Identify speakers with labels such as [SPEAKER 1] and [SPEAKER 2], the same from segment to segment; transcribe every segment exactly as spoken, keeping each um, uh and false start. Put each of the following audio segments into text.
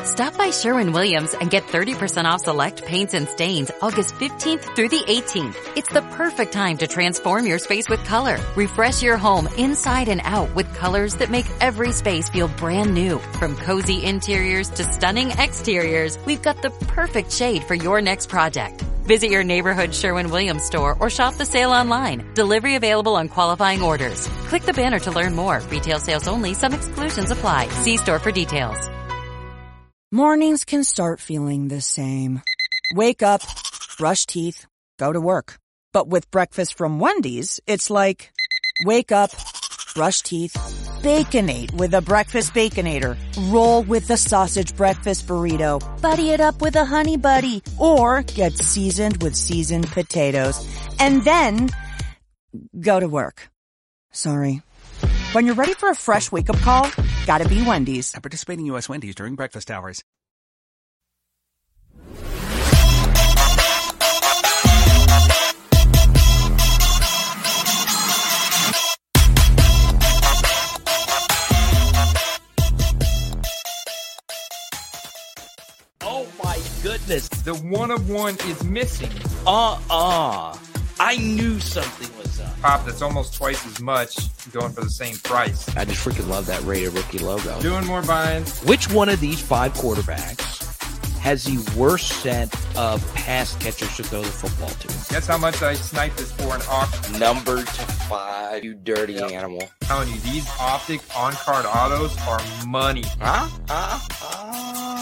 [SPEAKER 1] Stop by Sherwin-Williams and get thirty percent off select paints and stains August fifteenth through the eighteenth. It's the perfect time to transform your space with color. Refresh your home inside and out with colors that make every space feel brand new. From cozy interiors to stunning exteriors, we've got the perfect shade for your next project. Visit your neighborhood Sherwin-Williams store or shop the sale online. Delivery available on qualifying orders. Click the banner to learn more. Retail sales only. Some exclusions apply. See store for details.
[SPEAKER 2] Mornings can start feeling the same. Wake up, brush teeth, go to work. But with breakfast from Wendy's, it's like, wake up, brush teeth, Baconate with a breakfast Baconator. Roll with the sausage breakfast burrito. Buddy it up with a honey buddy. Or get seasoned with seasoned potatoes. And then go to work. Sorry. When you're ready for a fresh wake-up call, gotta be Wendy's.
[SPEAKER 3] At participating U S Wendy's during breakfast hours.
[SPEAKER 4] Oh my goodness.
[SPEAKER 5] The one of one is missing.
[SPEAKER 4] Uh-uh. I knew something was up.
[SPEAKER 5] Pop, that's almost twice as much going for the same price.
[SPEAKER 4] I just freaking love that Raider rookie logo.
[SPEAKER 5] Doing more buying.
[SPEAKER 4] Which one of these five quarterbacks has the worst set of pass catchers to throw the football to?
[SPEAKER 5] Guess how much I sniped this for an auction?
[SPEAKER 4] Number to five, you dirty
[SPEAKER 5] Yep.
[SPEAKER 4] animal.
[SPEAKER 5] I'm telling you, these optic on-card autos are money.
[SPEAKER 4] Huh? Uh, uh.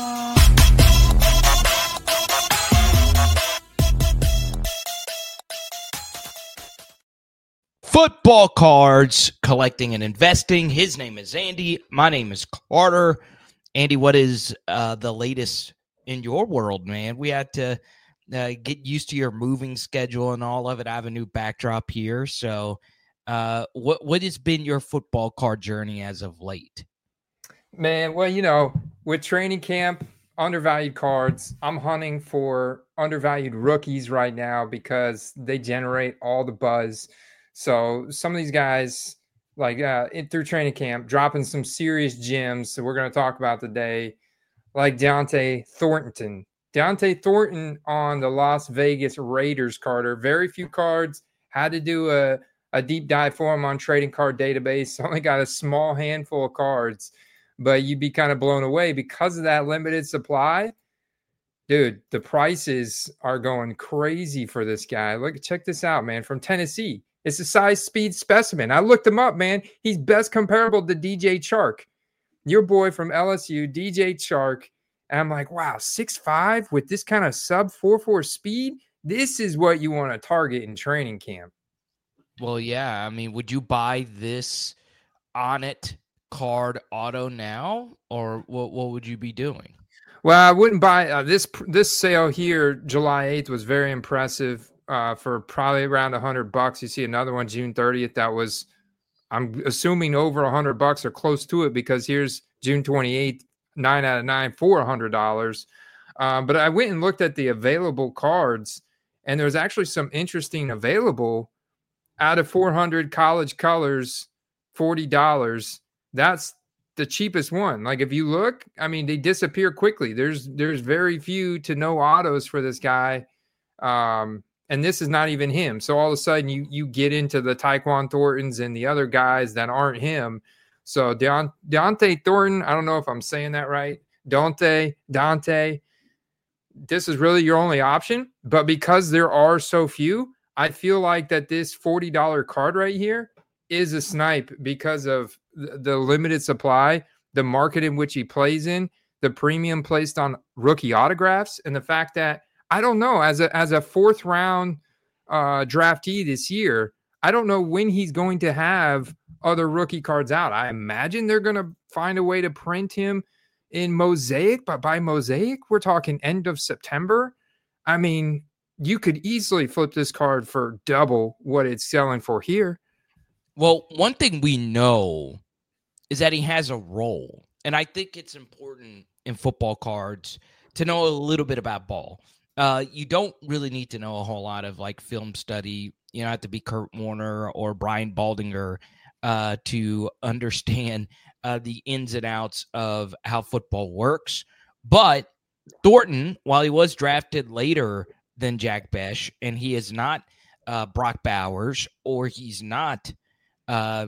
[SPEAKER 4] Football cards, collecting and investing. His name is Andy. My name is Carter. Andy, what is uh, the latest in your world, man? We had to uh, get used to your moving schedule and all of it. I have a new backdrop here. So uh, what what has been your football card journey as of late?
[SPEAKER 5] Man, well, you know, with training camp, undervalued cards, I'm hunting for undervalued rookies right now because they generate all the buzz. So some of these guys, like uh, in, through training camp, dropping some serious gems. So we're going to talk about today, like Dont'e Thornton. Dont'e Thornton on the Las Vegas Raiders, Carter. Very few cards. Had to do a, a deep dive for him on Trading Card Database. Only got a small handful of cards, but you'd be kind of blown away because of that limited supply. Dude, the prices are going crazy for this guy. Look, check this out, man, from Tennessee. It's a size speed specimen. I looked him up, man. He's best comparable to D J Chark. Your boy from L S U, D J Chark. And I'm like, wow, six five with this kind of sub four four speed? This is what you want to target in training camp.
[SPEAKER 4] Well, yeah. I mean, would you buy this on it card auto now? Or what, what would you be doing?
[SPEAKER 5] Well, I wouldn't buy uh, this. This sale here, July eighth, was very impressive. Uh, for probably around a hundred bucks. You see another one June thirtieth that was, I'm assuming, over a hundred bucks or close to it, because here's June twenty-eighth, nine out of nine for a hundred dollars. Uh, but I went and looked at the available cards, and there's actually some interesting available out of four hundred college colors, forty dollars. That's the cheapest one. Like if you look, I mean, they disappear quickly. There's there's very few to no autos for this guy. Um, And this is not even him. So all of a sudden you you get into the Tyquan Thorntons and the other guys that aren't him. So Deont- Dont'e Thornton, I don't know if I'm saying that right. Dante, Dante, this is really your only option. But because there are so few, I feel like that this forty dollars card right here is a snipe because of the, the limited supply, the market in which he plays in, the premium placed on rookie autographs, and the fact that I don't know, as a as a fourth round uh, draftee this year, I don't know when he's going to have other rookie cards out. I imagine they're going to find a way to print him in Mosaic, but by Mosaic, we're talking end of September. I mean, you could easily flip this card for double what it's selling for here.
[SPEAKER 4] Well, one thing we know is that he has a role, and I think it's important in football cards to know a little bit about ball. Uh, you don't really need to know a whole lot of like film study. You don't have to be Kurt Warner or Brian Baldinger uh, to understand uh, the ins and outs of how football works But Thornton, while he was drafted later than Jack Bech, and he is not uh, Brock Bowers, or he's not uh,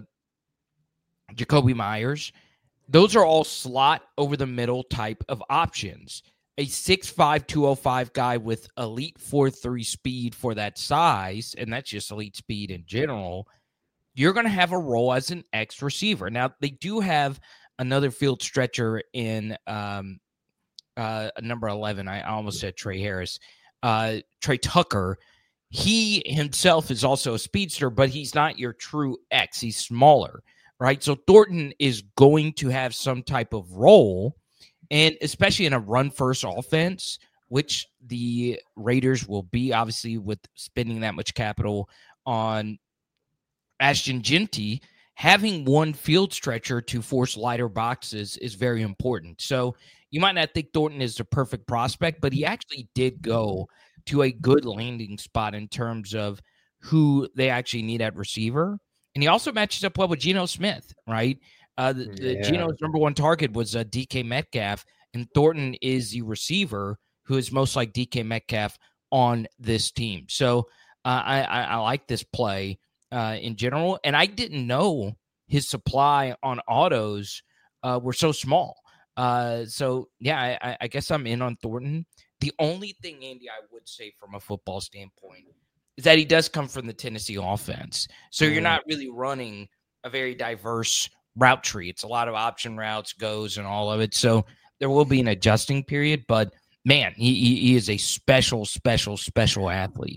[SPEAKER 4] Jacoby Myers, those are all slot over the middle type of options. A six five, two oh five guy with elite four three speed for that size, and that's just elite speed in general, you're going to have a role as an X receiver. Now, they do have another field stretcher in um, uh, number eleven. I almost said Trey Harris. Uh, Trey Tucker. He himself is also a speedster, but he's not your true X. He's smaller, right? So Thornton is going to have some type of role, and especially in a run-first offense, which the Raiders will be, obviously, with spending that much capital on Ashton Jeanty, having one field stretcher to force lighter boxes is very important. So you might not think Thornton is the perfect prospect, but he actually did go to a good landing spot in terms of who they actually need at receiver. And he also matches up well with Geno Smith, right? Uh, the, the
[SPEAKER 5] Yeah.
[SPEAKER 4] Geno's number one target was uh, D K Metcalf, and Thornton is the receiver who is most like D K Metcalf on this team. So uh, I, I, I like this play uh, in general, and I didn't know his supply on autos uh, were so small. Uh, so, yeah, I, I guess I'm in on Thornton. The only thing, Andy, I would say from a football standpoint is that he does come from the Tennessee offense. So you're not really running a very diverse route tree. It's a lot of option routes, goes, and all of it. So there will be an adjusting period. But, man, he, he, he is a special, special, special athlete.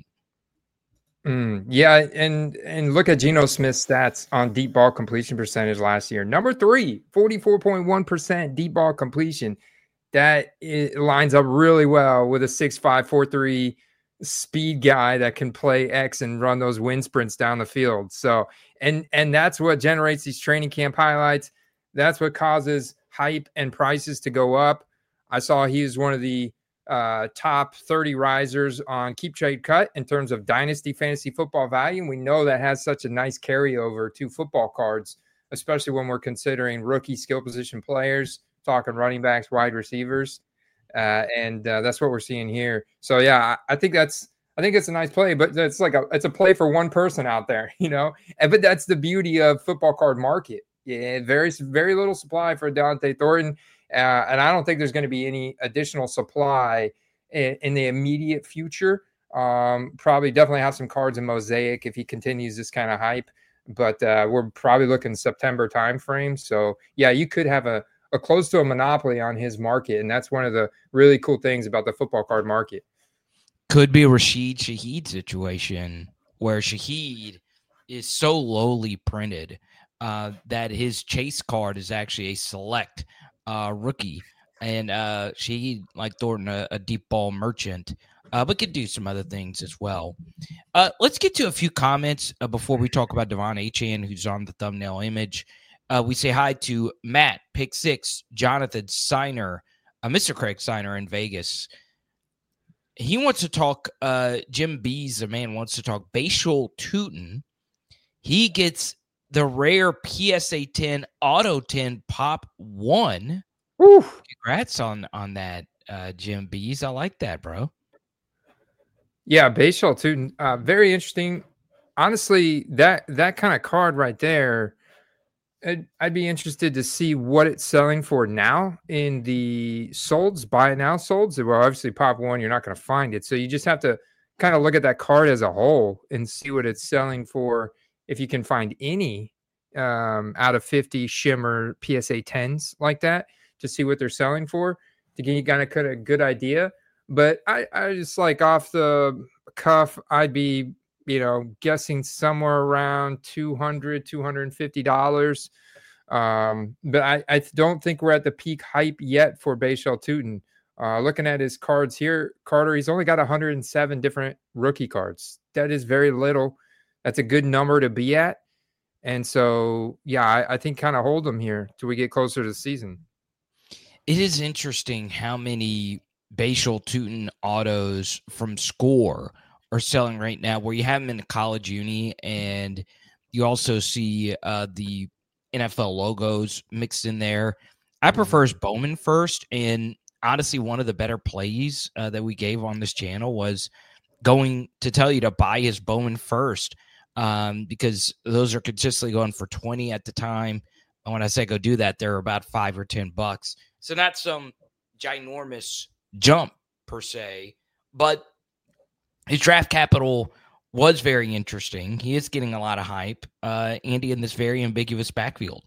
[SPEAKER 5] Mm, yeah, and and look at Geno Smith's stats on deep ball completion percentage last year. Number three, forty-four point one percent deep ball completion. That it lines up really well with a six five, four three speed guy that can play X and run those wind sprints down the field. So, and and that's what generates these training camp highlights. That's what causes hype and prices to go up. I saw he was one of the uh, top thirty risers on Keep Trade Cut in terms of dynasty fantasy football value. And we know that has such a nice carryover to football cards, especially when we're considering rookie skill position players, talking running backs, wide receivers. Uh, and uh, that's what we're seeing here. So, yeah, I, I think that's I think it's a nice play, but it's like a it's a play for one person out there, you know. And, but that's the beauty of football card market. Yeah, very very little supply for Dante Thornton. Uh, and I don't think there's going to be any additional supply in, in the immediate future. Um, probably definitely have some cards in Mosaic if he continues this kind of hype. But uh, we're probably looking September timeframe. So, yeah, you could have a, a close to a monopoly on his market. And that's one of the really cool things about the football card market.
[SPEAKER 4] Could be a Rashid Shaheed situation where Shaheed is so lowly printed uh, that his chase card is actually a select Uh, rookie, and uh, she, like Thornton, a, a deep ball merchant, uh, but could do some other things as well. Uh, let's get to a few comments uh, before we talk about Devon Achane, who's on the thumbnail image. Uh, we say hi to Matt, Pick Six, Jonathan Signer, uh, Mister Craig Signer in Vegas. He wants to talk, uh, Jim B's, the man wants to talk Bashal Tutin. He gets the rare P S A ten Auto ten Pop one.
[SPEAKER 5] Woo.
[SPEAKER 4] Congrats on on that, uh, Jim Bees. I like that, bro.
[SPEAKER 5] Yeah, Bashal Tutin, uh, very interesting. Honestly, that that kind of card right there, I'd, I'd be interested to see what it's selling for now in the solds, buy it now solds. Well, obviously, Pop one, you're not going to find it. So you just have to kind of look at that card as a whole and see what it's selling for. If you can find any um, out of fifty shimmer P S A tens like that, to see what they're selling for, to get you kind of a good idea. But I, I just like off the cuff, I'd be, you know, guessing somewhere around two hundred dollars, two hundred fifty dollars. Um, but I, I don't think we're at the peak hype yet for Bashal Tutin. Uh, looking at his cards here, Carter, he's only got one hundred seven different rookie cards. That is very little. That's a good number to be at. And so, yeah, I, I think kind of hold them here till we get closer to the season.
[SPEAKER 4] It is interesting how many Bashal Tutin autos from Score are selling right now, where you have them in the college uni, and you also see uh, the N F L logos mixed in there. I prefer Bowman first, and honestly, one of the better plays uh, that we gave on this channel was going to tell you to buy his Bowman first, um, because those are consistently going for twenty at the time. And when I say go do that, they're about five or ten bucks. So not some ginormous jump per se, but his draft capital was very interesting. He is getting a lot of hype, uh, Andy, in this very ambiguous backfield.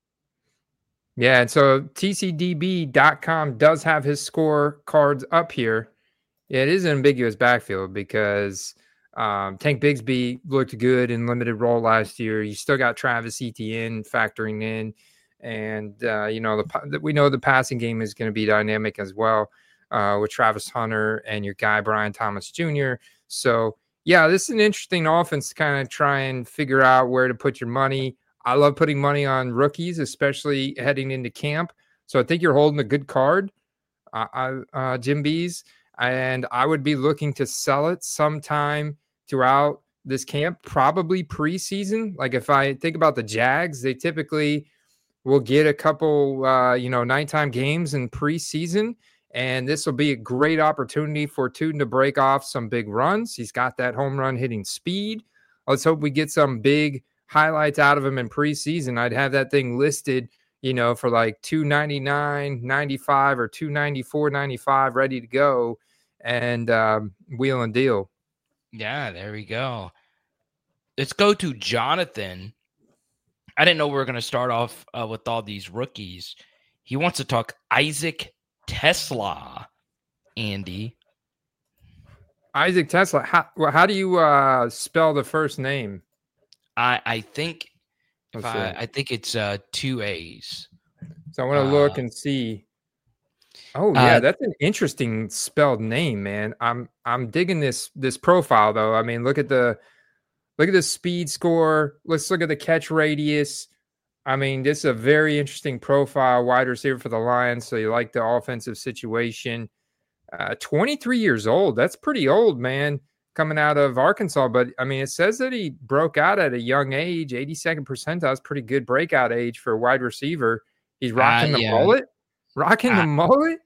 [SPEAKER 5] Yeah, and so T C D B dot com does have his score cards up here. Yeah, it is an ambiguous backfield because um, Tank Bigsby looked good in limited role last year. You still got Travis Etienne factoring in, and uh, you know the we know the passing game is going to be dynamic as well uh, with Travis Hunter and your guy Brian Thomas Junior So yeah, this is an interesting offense to kind of try and figure out where to put your money. I love putting money on rookies, especially heading into camp. So I think you're holding a good card, uh, uh, Jim Bees, and I would be looking to sell it sometime throughout this camp, probably preseason. Like if I think about the Jags, they typically will get a couple, uh, you know, nighttime games in preseason, and this will be a great opportunity for Tuden to break off some big runs. He's got that home run hitting speed. Let's hope we get some big highlights out of him in preseason. I'd have that thing listed, you know, for like two ninety-nine ninety-five or two ninety-four ninety-five ready to go and um, wheel and deal.
[SPEAKER 4] Yeah, there we go. Let's go to Jonathan. I didn't know we were going to start off uh, with all these rookies. He wants to talk Isaac Tesla, Andy.
[SPEAKER 5] Isaac Tesla. How, well, how do you uh, spell the first name?
[SPEAKER 4] I, I think if I, I think it's uh, two A's.
[SPEAKER 5] So I want to uh, look and see. Oh yeah, uh, that's an interesting spelled name, man. I'm I'm digging this this profile though. I mean, look at the look at the speed score. Let's look at the catch radius. I mean, this is a very interesting profile, wide receiver for the Lions. So you like the offensive situation. Uh, twenty-three years old. That's pretty old, man. Coming out of Arkansas, but I mean, it says that he broke out at a young age, eighty-second percentile is pretty good breakout age for a wide receiver. He's rocking uh, the yeah. mullet, rocking I, the mullet.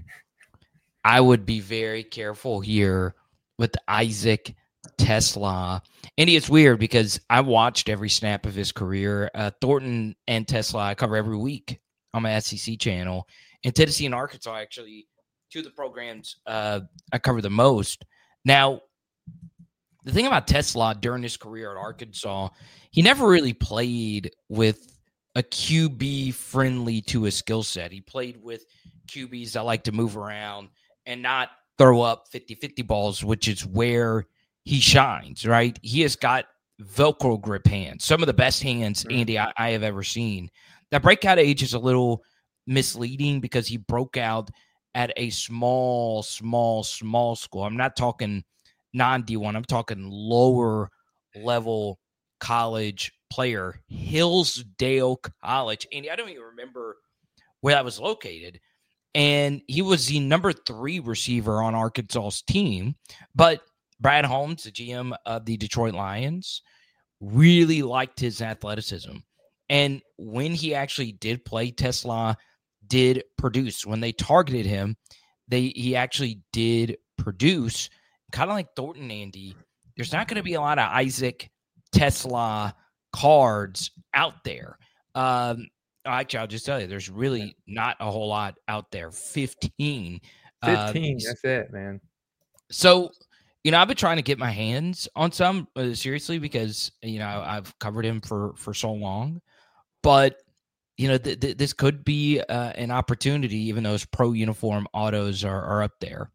[SPEAKER 4] I would be very careful here with Isaac Tesla. And it's weird because I watched every snap of his career. Uh, Thornton and Tesla I cover every week on my S E C channel. In Tennessee and Arkansas, actually, two of the programs uh, I cover the most. Now, the thing about Tesla during his career at Arkansas, he never really played with a Q B friendly to his skill set. He played with Q Bs that like to move around and not throw up fifty-fifty balls, which is where he shines, right? He has got Velcro grip hands, some of the best hands, Andy, I, I have ever seen. That breakout age is a little misleading because he broke out at a small, small, small school. I'm not talking non D one. I'm talking lower level college player, Hillsdale College. And I don't even remember where that was located. And he was the number three receiver on Arkansas's team. But Brad Holmes, the G M of the Detroit Lions, really liked his athleticism. And when he actually did play, Tesla did produce. When they targeted him, they he actually did produce. Kind of like Thornton, Andy, there's not going to be a lot of Isaac Tesla cards out there. Um, actually, I'll just tell you, there's really not a whole lot out there. fifteen.
[SPEAKER 5] fifteen, uh, that's it, man.
[SPEAKER 4] So, you know, I've been trying to get my hands on some, uh, seriously, because, you know, I've covered him for, for so long. But, you know, th- th- this could be uh, an opportunity, even though his pro uniform autos are, are up there.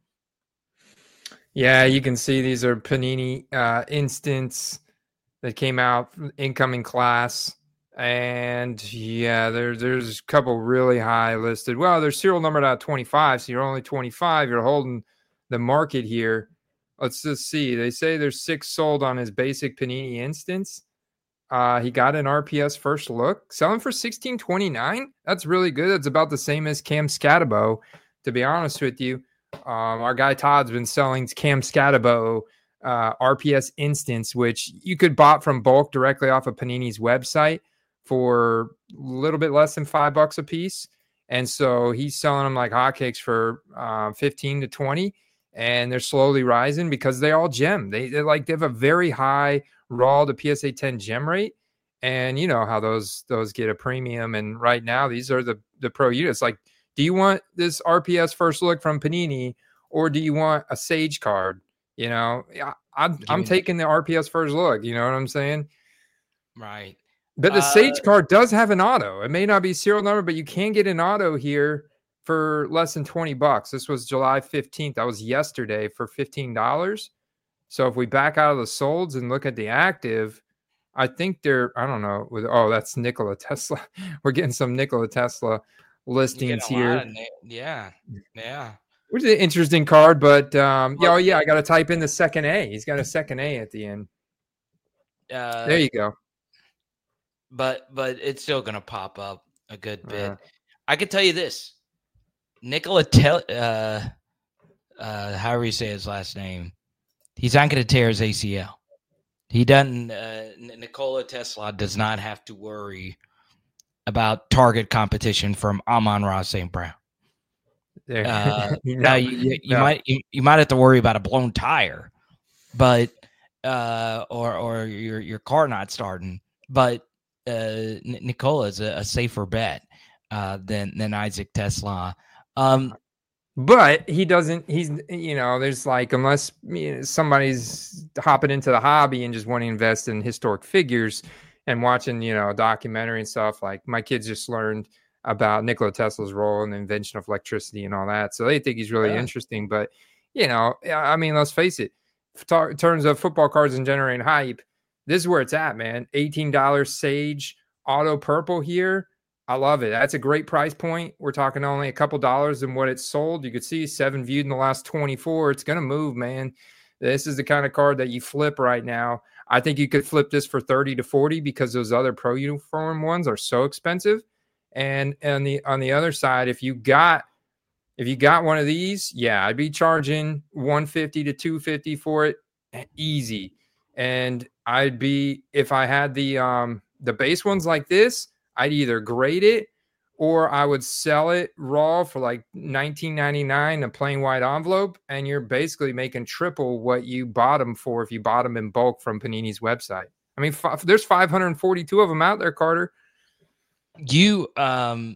[SPEAKER 5] Yeah, you can see these are Panini uh, instants that came out from incoming class. And yeah, there's there's a couple really high listed. Well, they're serial numbered out twenty-five, so you're only twenty-five. You're holding the market here. Let's just see. They say there's six sold on his basic Panini instance. Uh, he got an R P S first look, selling for sixteen twenty-nine. That's really good. That's about the same as Cam Scatabo, to be honest with you. Um, our guy Todd's been selling Cam Scatabo uh, R P S instance, which you could bought from bulk directly off of Panini's website for a little bit less than five bucks a piece. And so he's selling them like hotcakes for uh, fifteen to twenty, and they're slowly rising because they all gem. They they're like they have a very high raw to P S A ten gem rate, and you know how those those get a premium. And right now, these are the the pro units. Like, do you want this R P S first look from Panini, or do you want a Sage card? You know, I, I'm I'm taking the R P S first look. You know what I'm saying?
[SPEAKER 4] Right.
[SPEAKER 5] But the
[SPEAKER 4] uh,
[SPEAKER 5] Sage card does have an auto. It may not be serial number, but you can get an auto here for less than twenty bucks. This was July fifteenth. That was yesterday for fifteen dollars. So if we back out of the solds and look at the active, I think they're, I don't know. With oh, that's Nikola Tesla. We're getting some Nikola Tesla listings here.
[SPEAKER 4] Of, yeah. Yeah.
[SPEAKER 5] Which is an interesting card, but um, yeah, oh, yeah, I got to type in the second A. He's got a second A at the end.
[SPEAKER 4] Uh,
[SPEAKER 5] there you go.
[SPEAKER 4] But but it's still going to pop up a good bit.
[SPEAKER 5] Uh,
[SPEAKER 4] I can tell you this. Nikola, Tel- uh, uh, however you say his last name, he's not going to tear his A C L. He doesn't. Uh, Nikola Tesla does not have to worry about target competition from Amon-Ra Saint Brown.
[SPEAKER 5] There.
[SPEAKER 4] Uh,
[SPEAKER 5] no,
[SPEAKER 4] now you, you, you
[SPEAKER 5] no.
[SPEAKER 4] might you, you might have to worry about a blown tire, but uh, or or your your car not starting. But uh, Nikola is a, a safer bet uh, than than Isaac Tesla. Um,
[SPEAKER 5] but he doesn't. He's you know there's like unless you know, somebody's hopping into the hobby and just wanting to invest in historic figures and watching you know a documentary and stuff. Like my kids just learned about Nikola Tesla's role in the invention of electricity and all that. So they think he's really
[SPEAKER 4] yeah.
[SPEAKER 5] interesting. But, you know, I mean, let's face it. In terms of football cards and generating hype, this is where it's at, man. eighteen dollars Sage Auto Purple here. I love it. That's a great price point. We're talking only a couple dollars than what it's sold. You could see seven viewed in the last twenty-four. It's going to move, man. This is the kind of card that you flip right now. I think you could flip this for thirty to forty because those other pro uniform ones are so expensive. And on the on the other side, if you got if you got one of these, yeah, I'd be charging one fifty to two fifty for it, easy. And I'd be if I had the um the base ones like this, I'd either grade it or I would sell it raw for like nineteen ninety-nine, a plain white envelope, and you're basically making triple what you bought them for if you bought them in bulk from Panini's website. I mean, f- there's five hundred forty-two of them out there, Carter.
[SPEAKER 4] You um,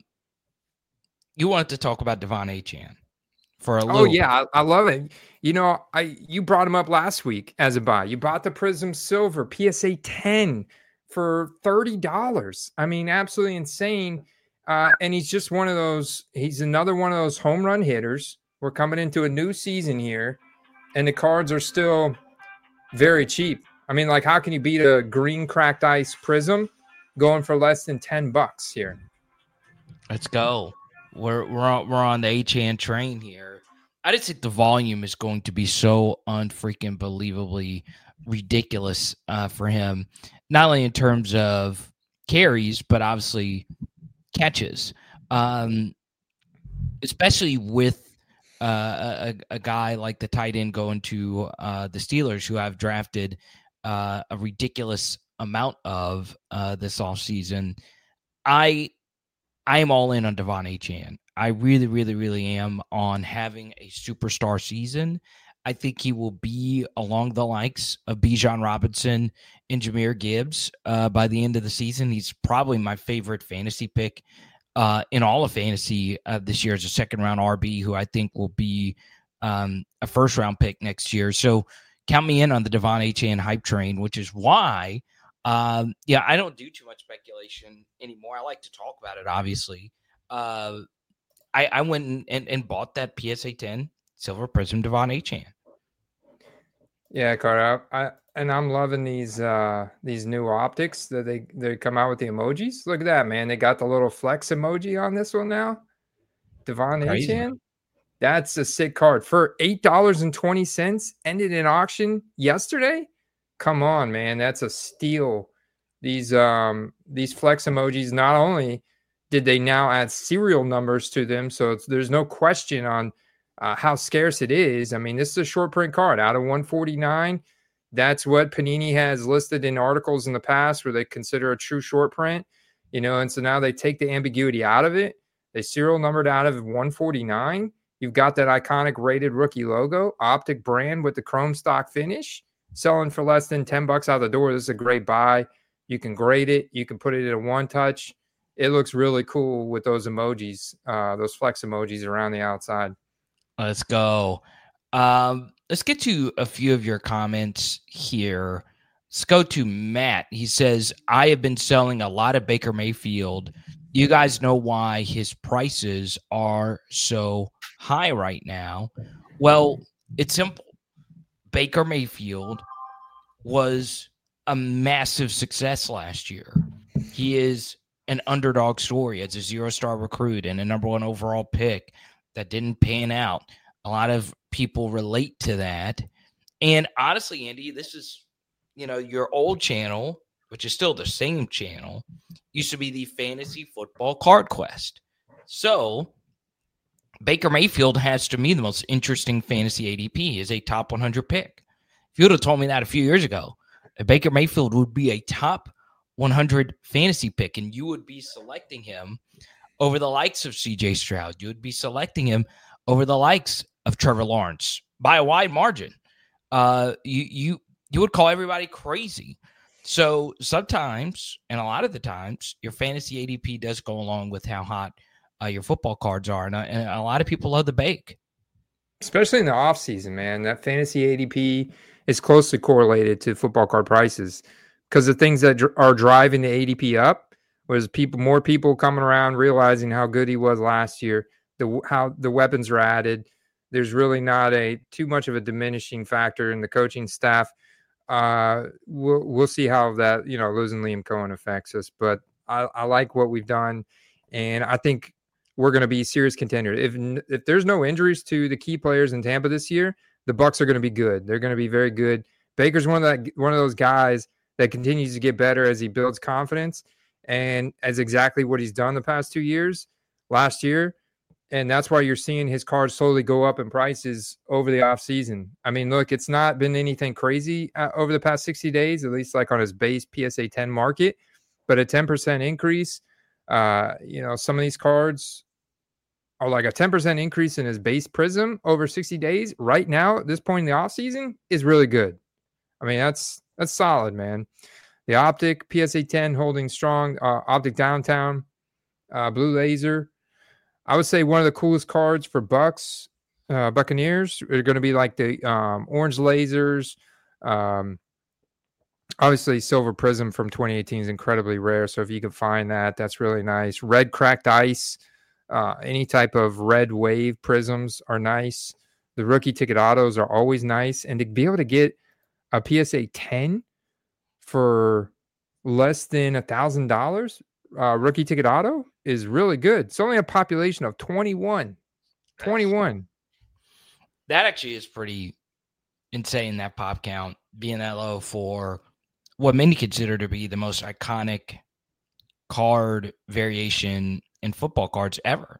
[SPEAKER 4] you wanted to talk about Devon Achane for a
[SPEAKER 5] oh,
[SPEAKER 4] little.
[SPEAKER 5] Oh yeah, I, I love it. You know, I you brought him up last week as a buy. You bought the Prism Silver P S A ten for thirty dollars. I mean, absolutely insane. Uh, and he's just one of those. He's another one of those home run hitters. We're coming into a new season here, and the cards are still very cheap. I mean, like, how can you beat a green cracked ice Prism? Going for less than ten bucks here.
[SPEAKER 4] Let's go. We're we're on, we're on the Achane train here. I just think the volume is going to be so unfreaking believably ridiculous uh, for him, not only in terms of carries, but obviously catches, um, especially with uh, a, a guy like the tight end going to uh, the Steelers, who I've drafted uh, a ridiculous amount of uh, this offseason. I I am all in on Devon Achane. I really, really, really am on having a superstar season. I think he will be along the likes of Bijan Robinson and Jahmyr Gibbs uh, by the end of the season. He's probably my favorite fantasy pick uh, in all of fantasy uh, this year as a second-round R B, who I think will be um, a first-round pick next year. So count me in on the Devon Achane hype train, which is why Um, yeah, I don't do too much speculation anymore. I like to talk about it, obviously. Uh, I, I went and, and, and bought that P S A ten Silver Prism Devon Achane.
[SPEAKER 5] Yeah, Carter. I, and I'm loving these uh, these new optics that they, they come out with the emojis. Look at that, man. They got the little flex emoji on this one now. Devon Achane. That's a sick card. For eight dollars and twenty cents, ended in auction yesterday. Come on, man. That's a steal. These um these flex emojis, not only did they now add serial numbers to them, so it's, there's no question on uh, how scarce it is. I mean, this is a short print card out of one forty-nine. That's what Panini has listed in articles in the past where they consider a true short print, you know, and so now they take the ambiguity out of it. They serial numbered out of one forty-nine. You've got that iconic rated rookie logo, Optic brand with the chrome stock finish, selling for less than ten bucks out the door. This is a great buy. You can grade it. You can put it in a one touch. It looks really cool with those emojis, uh, those flex emojis around the outside.
[SPEAKER 4] Let's go. Um, let's get to a few of your comments here. Let's go to Matt. He says, I have been selling a lot of Baker Mayfield. You guys know why his prices are so high right now? Well, it's simple. Baker Mayfield was a massive success last year. He is an underdog story as a zero-star recruit and a number one overall pick that didn't pan out. A lot of people relate to that. And honestly, Andy, this is, you know, your old channel, which is still the same channel, used to be the Fantasy Football Card Quest. So Baker Mayfield has, to me, the most interesting fantasy A D P. Is a top one hundred pick. If you would have told me that a few years ago, that Baker Mayfield would be a top one hundred fantasy pick, and you would be selecting him over the likes of C J Stroud, you would be selecting him over the likes of Trevor Lawrence by a wide margin. Uh, you you you would call everybody crazy. So sometimes, and a lot of the times, your fantasy A D P does go along with how hot uh, your football cards are. And, uh, and a lot of people love the bake.
[SPEAKER 5] Especially in the offseason, man. That fantasy A D P is closely correlated to football card prices because the things that dr- are driving the A D P up was people, more people coming around realizing how good he was last year, the how the weapons are added. There's really not a too much of a diminishing factor in the coaching staff. Uh, we'll we'll see how that, you know, losing Liam Cohen affects us, but I, I like what we've done, and I think we're going to be serious contenders. If if there's no injuries to the key players in Tampa this year, the Bucs are going to be good. They're going to be very good. Baker's one of that one of those guys that continues to get better as he builds confidence, and as exactly what he's done the past two years, last year. And that's why you're seeing his cards slowly go up in prices over the offseason. I mean, look, it's not been anything crazy uh, over the past sixty days, at least like on his base P S A ten market, but a ten percent increase. Uh, you know, some of these cards are like a ten percent increase in his base Prism over sixty days. Right now, at this point in the offseason, is really good. I mean, that's that's solid, man. The Optic P S A ten holding strong. Uh, Optic Downtown, uh, Blue Laser. I would say one of the coolest cards for Bucks, uh, Buccaneers are going to be like the um, orange lasers. Um, obviously, Silver Prism from twenty eighteen is incredibly rare. So if you can find that, that's really nice. Red Cracked Ice, uh, any type of red wave prisms are nice. The rookie ticket autos are always nice. And to be able to get a P S A ten for less than one thousand dollars, uh, rookie ticket auto is really good. It's only a population of twenty-one. twenty-one.
[SPEAKER 4] That actually is pretty insane, that pop count being that low for what many consider to be the most iconic card variation in football cards ever.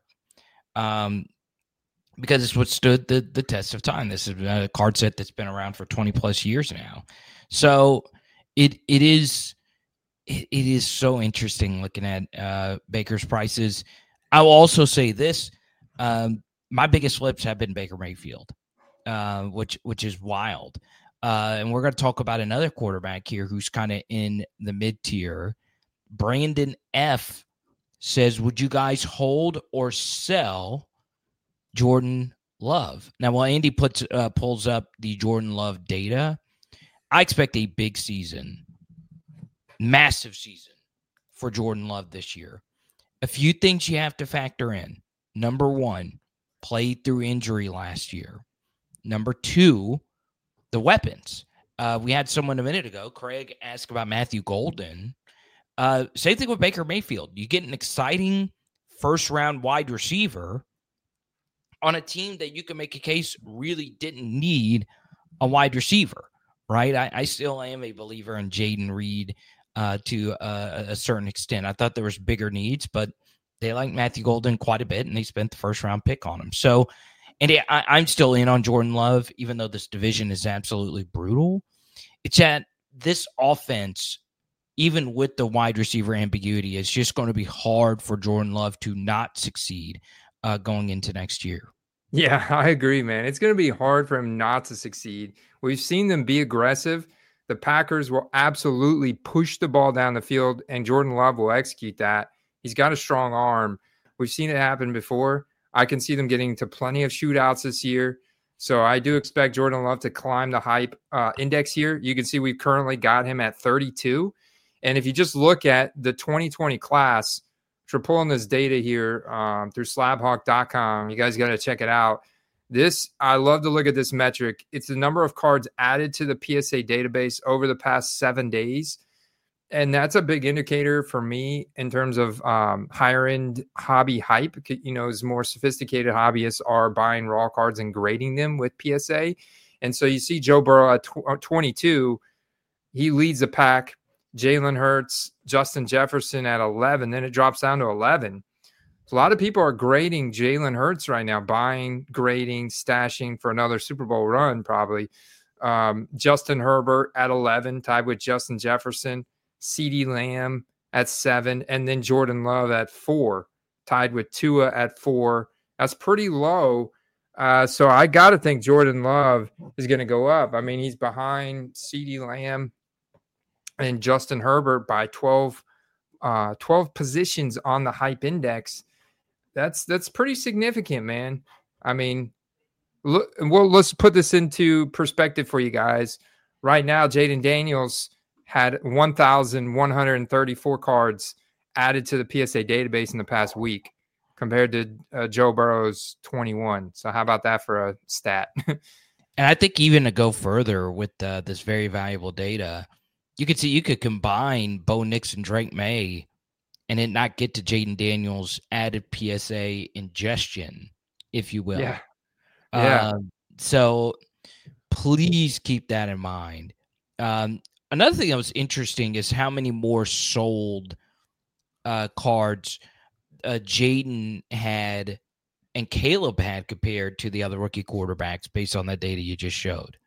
[SPEAKER 4] Um, because it's what stood the, the test of time. This is a card set that's been around for twenty plus years now. So it it is it, it is so interesting looking at uh, Baker's prices. I will also say this. Um, my biggest flips have been Baker Mayfield, uh, which which is wild. Uh, and we're going to talk about another quarterback here who's kind of in the mid-tier. Brandon F. says, would you guys hold or sell Jordan Love? Now, while Andy puts uh, pulls up the Jordan Love data, I expect a big season, massive season for Jordan Love this year. A few things you have to factor in. Number one, played through injury last year. Number two, the weapons. Uh, we had someone a minute ago, Craig, ask about Matthew Golden. Uh, same thing with Baker Mayfield. You get an exciting first-round wide receiver on a team that you can make a case really didn't need a wide receiver, right? I, I still am a believer in Jaden Reed uh, to uh, a certain extent. I thought there was bigger needs, but they like Matthew Golden quite a bit, and they spent the first-round pick on him. So, and I, I'm still in on Jordan Love, even though this division is absolutely brutal. It's that this offense even with the wide receiver ambiguity, it's just going to be hard for Jordan Love to not succeed uh, going into next year.
[SPEAKER 5] Yeah, I agree, man. It's going to be hard for him not to succeed. We've seen them be aggressive. The Packers will absolutely push the ball down the field, and Jordan Love will execute that. He's got a strong arm. We've seen it happen before. I can see them getting to plenty of shootouts this year. So I do expect Jordan Love to climb the hype uh, index here. You can see we've currently got him at thirty-two. And if you just look at the twenty twenty class, which we're pulling this data here um, through slab hawk dot com, you guys got to check it out. This, I love to look at this metric. It's the number of cards added to the P S A database over the past seven days. And that's a big indicator for me in terms of um, higher end hobby hype. You know, as more sophisticated hobbyists are buying raw cards and grading them with P S A. And so you see Joe Burrow at tw- twenty-two, he leads the pack. Jalen Hurts, Justin Jefferson at eleven, then it drops down to eleven. So a lot of people are grading Jalen Hurts right now, buying, grading, stashing for another Super Bowl run probably. Um, Justin Herbert at eleven, tied with Justin Jefferson. CeeDee Lamb at seven, and then Jordan Love at four, tied with Tua at four. That's pretty low. Uh, so I got to think Jordan Love is going to go up. I mean, he's behind CeeDee Lamb and Justin Herbert by twelve, uh, twelve positions on the hype index. That's that's pretty significant, man. I mean, look. Well, let's put this into perspective for you guys. Right now, Jaden Daniels had one thousand one hundred thirty-four cards added to the P S A database in the past week compared to uh, Joe Burrow's twenty-one. So how about that for a stat?
[SPEAKER 4] And I think even to go further with uh, this very valuable data, you could see you could combine Bo Nix and Drake May and it not get to Jaden Daniels' added P S A ingestion, if you will.
[SPEAKER 5] Yeah. Yeah.
[SPEAKER 4] Um, so please keep that in mind. Um, Another thing that was interesting is how many more sold uh, cards uh, Jaden had and Caleb had compared to the other rookie quarterbacks based on that data you just showed.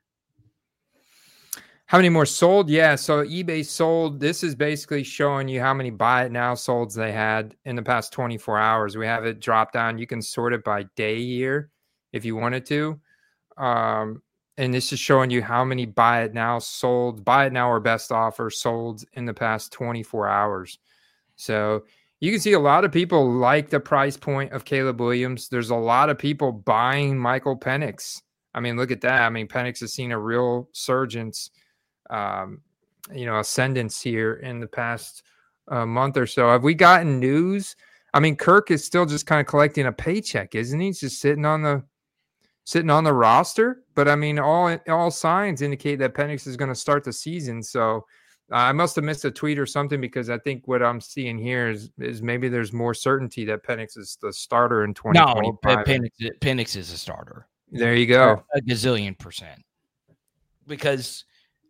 [SPEAKER 5] How many more sold? Yeah, so eBay sold. This is basically showing you how many buy it now solds they had in the past twenty-four hours. We have it drop down. You can sort it by day here if you wanted to. Um, And this is showing you how many buy it now sold, buy it now or best offer sold in the past twenty-four hours. So you can see a lot of people like the price point of Caleb Williams. There's a lot of people buying Michael Penix. I mean, look at that. I mean, Penix has seen a real surgence, um, you know, ascendance here in the past uh, month or so. Have we gotten news? I mean, Kirk is still just kind of collecting a paycheck, isn't he? He's just sitting on the sitting on the roster. But I mean, all all signs indicate that Penix is going to start the season. So uh, I must have missed a tweet or something, because I think what I'm seeing here is is maybe there's more certainty that Penix is the starter in twenty twenty-five.
[SPEAKER 4] No, Penix, Penix is a starter.
[SPEAKER 5] There you go.
[SPEAKER 4] A gazillion percent. Because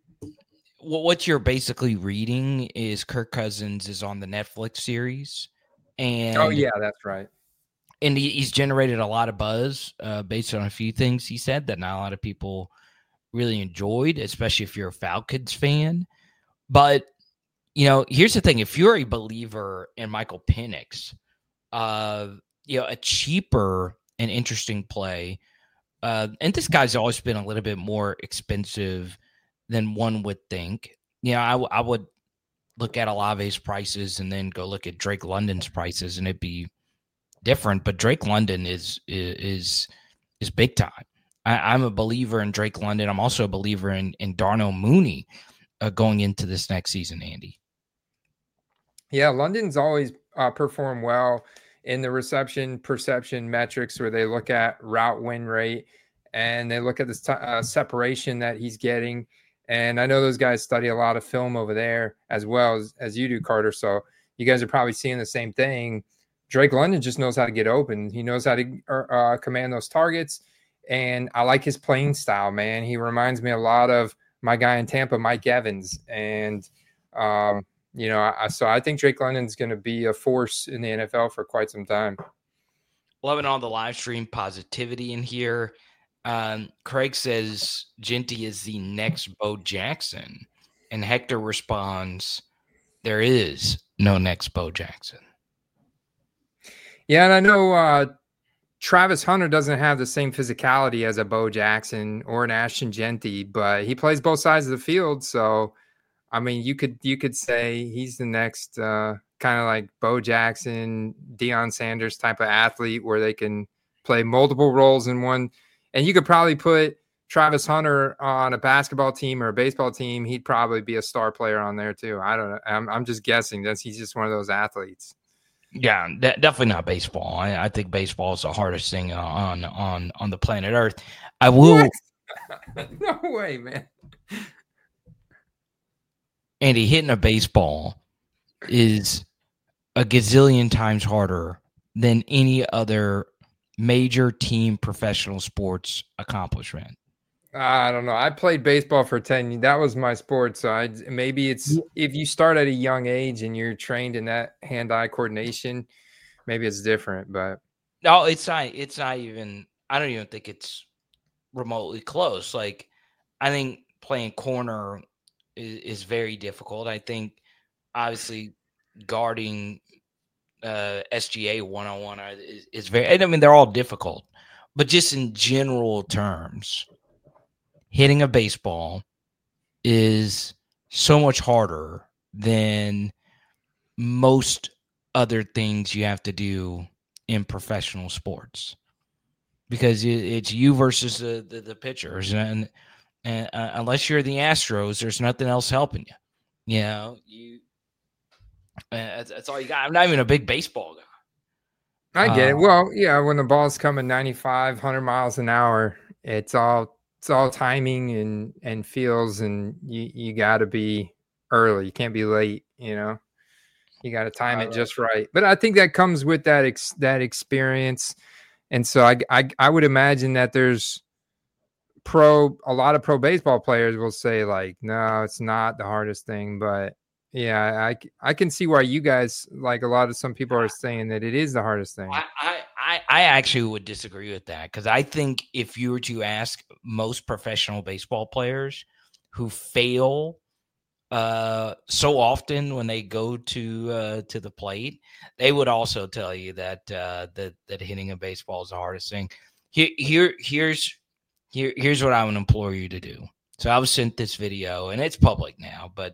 [SPEAKER 4] what you're basically reading is Kirk Cousins is on the Netflix series. And
[SPEAKER 5] oh, yeah, that's right.
[SPEAKER 4] And he, he's generated a lot of buzz uh, based on a few things he said that not a lot of people really enjoyed, especially if you're a Falcons fan. But, you know, here's the thing. If you're a believer in Michael Penix, uh, you know, a cheaper and interesting play, uh, and this guy's always been a little bit more expensive than one would think. You know, I, w- I would look at Olave's prices and then go look at Drake London's prices, and it'd be different. But Drake London is is is big time. I, I'm a believer in Drake London. I'm also a believer in in Darnell Mooney uh, going into this next season, Andy.
[SPEAKER 5] Yeah, London's always uh, performed well in the reception perception metrics, where they look at route win rate and they look at the t- uh, separation that he's getting. And I know those guys study a lot of film over there as well as, as you do, Carter. So you guys are probably seeing the same thing. Drake London just knows how to get open. He knows how to uh, command those targets. And I like his playing style, man. He reminds me a lot of my guy in Tampa, Mike Evans. And, um, you know, I, so I think Drake London's going to be a force in the N F L for quite some time.
[SPEAKER 4] Loving all the live stream positivity in here. Um, Craig says Genty is the next Bo Jackson. And Hector responds, there is no next Bo Jackson.
[SPEAKER 5] Yeah, and I know uh, Travis Hunter doesn't have the same physicality as a Bo Jackson or an Ashton Genty, but he plays both sides of the field. So, I mean, you could you could say he's the next uh, kind of like Bo Jackson, Deion Sanders type of athlete where they can play multiple roles in one. And you could probably put Travis Hunter on a basketball team or a baseball team. He'd probably be a star player on there too. I don't know. I'm, I'm just guessing. That's he's just one of those athletes.
[SPEAKER 4] Yeah, de- definitely not baseball. I, I think baseball is the hardest thing on on on the planet Earth. I will.
[SPEAKER 5] No way, man.
[SPEAKER 4] Andy, hitting a baseball is a gazillion times harder than any other major team professional sports accomplishment.
[SPEAKER 5] I don't know. I played baseball for ten years. That was my sport. So I maybe it's if you start at a young age and you're trained in that hand-eye coordination, maybe it's different. But
[SPEAKER 4] no, it's not. It's not even. I don't even think it's remotely close. Like I think playing corner is, is very difficult. I think obviously guarding uh, S G A one-on-one is, is very. I mean, they're all difficult, but just in general terms. Hitting a baseball is so much harder than most other things you have to do in professional sports because it's you versus the, the, the pitchers. And, and uh, unless you're the Astros, there's nothing else helping you. You know, you uh, that's, that's all you got. I'm not even a big baseball guy.
[SPEAKER 5] I get
[SPEAKER 4] uh,
[SPEAKER 5] it. Well, yeah, when the ball's coming ninety-five, one hundred miles an hour, it's all It's all timing and, and feels, and you, you got to be early. You can't be late, you know. You got to time it just right. But I think that comes with that ex, that experience. And so I, I I would imagine that there's pro a lot of pro baseball players will say like, no, it's not the hardest thing. But yeah, I, I can see why you guys, like a lot of some people are saying that it is the hardest thing.
[SPEAKER 4] I, I, I actually would disagree with that because I think if you were to ask most professional baseball players who fail uh, so often when they go to uh, to the plate, they would also tell you that uh, that that hitting a baseball is the hardest thing. Here, here, here's here, here's what I would implore you to do. So I was sent this video, and it's public now, but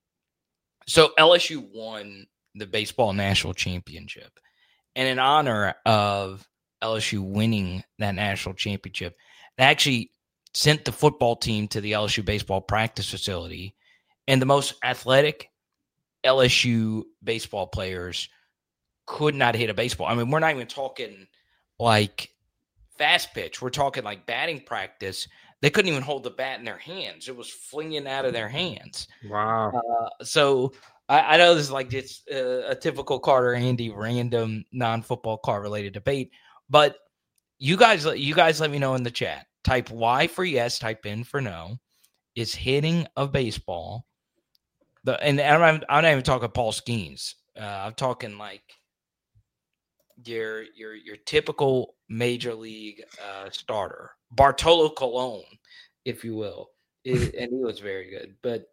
[SPEAKER 4] so L S U won the baseball national championship. And in honor of L S U winning that national championship, they actually sent the football team to the L S U baseball practice facility. And the most athletic L S U baseball players could not hit a baseball. I mean, we're not even talking like fast pitch. We're talking like batting practice. They couldn't even hold the bat in their hands. It was flinging out of their hands.
[SPEAKER 5] Wow.
[SPEAKER 4] Uh, so I, I know this is like it's a, a typical Carter Andy random non-football car related debate, but you guys, you guys let me know in the chat. Type Y for yes, type in for no. Is hitting a baseball the and I'm not, I'm not even talking Paul Skeens. Uh, I'm talking like your your your typical major league uh, starter, Bartolo Colon, if you will, it, and he was very good. But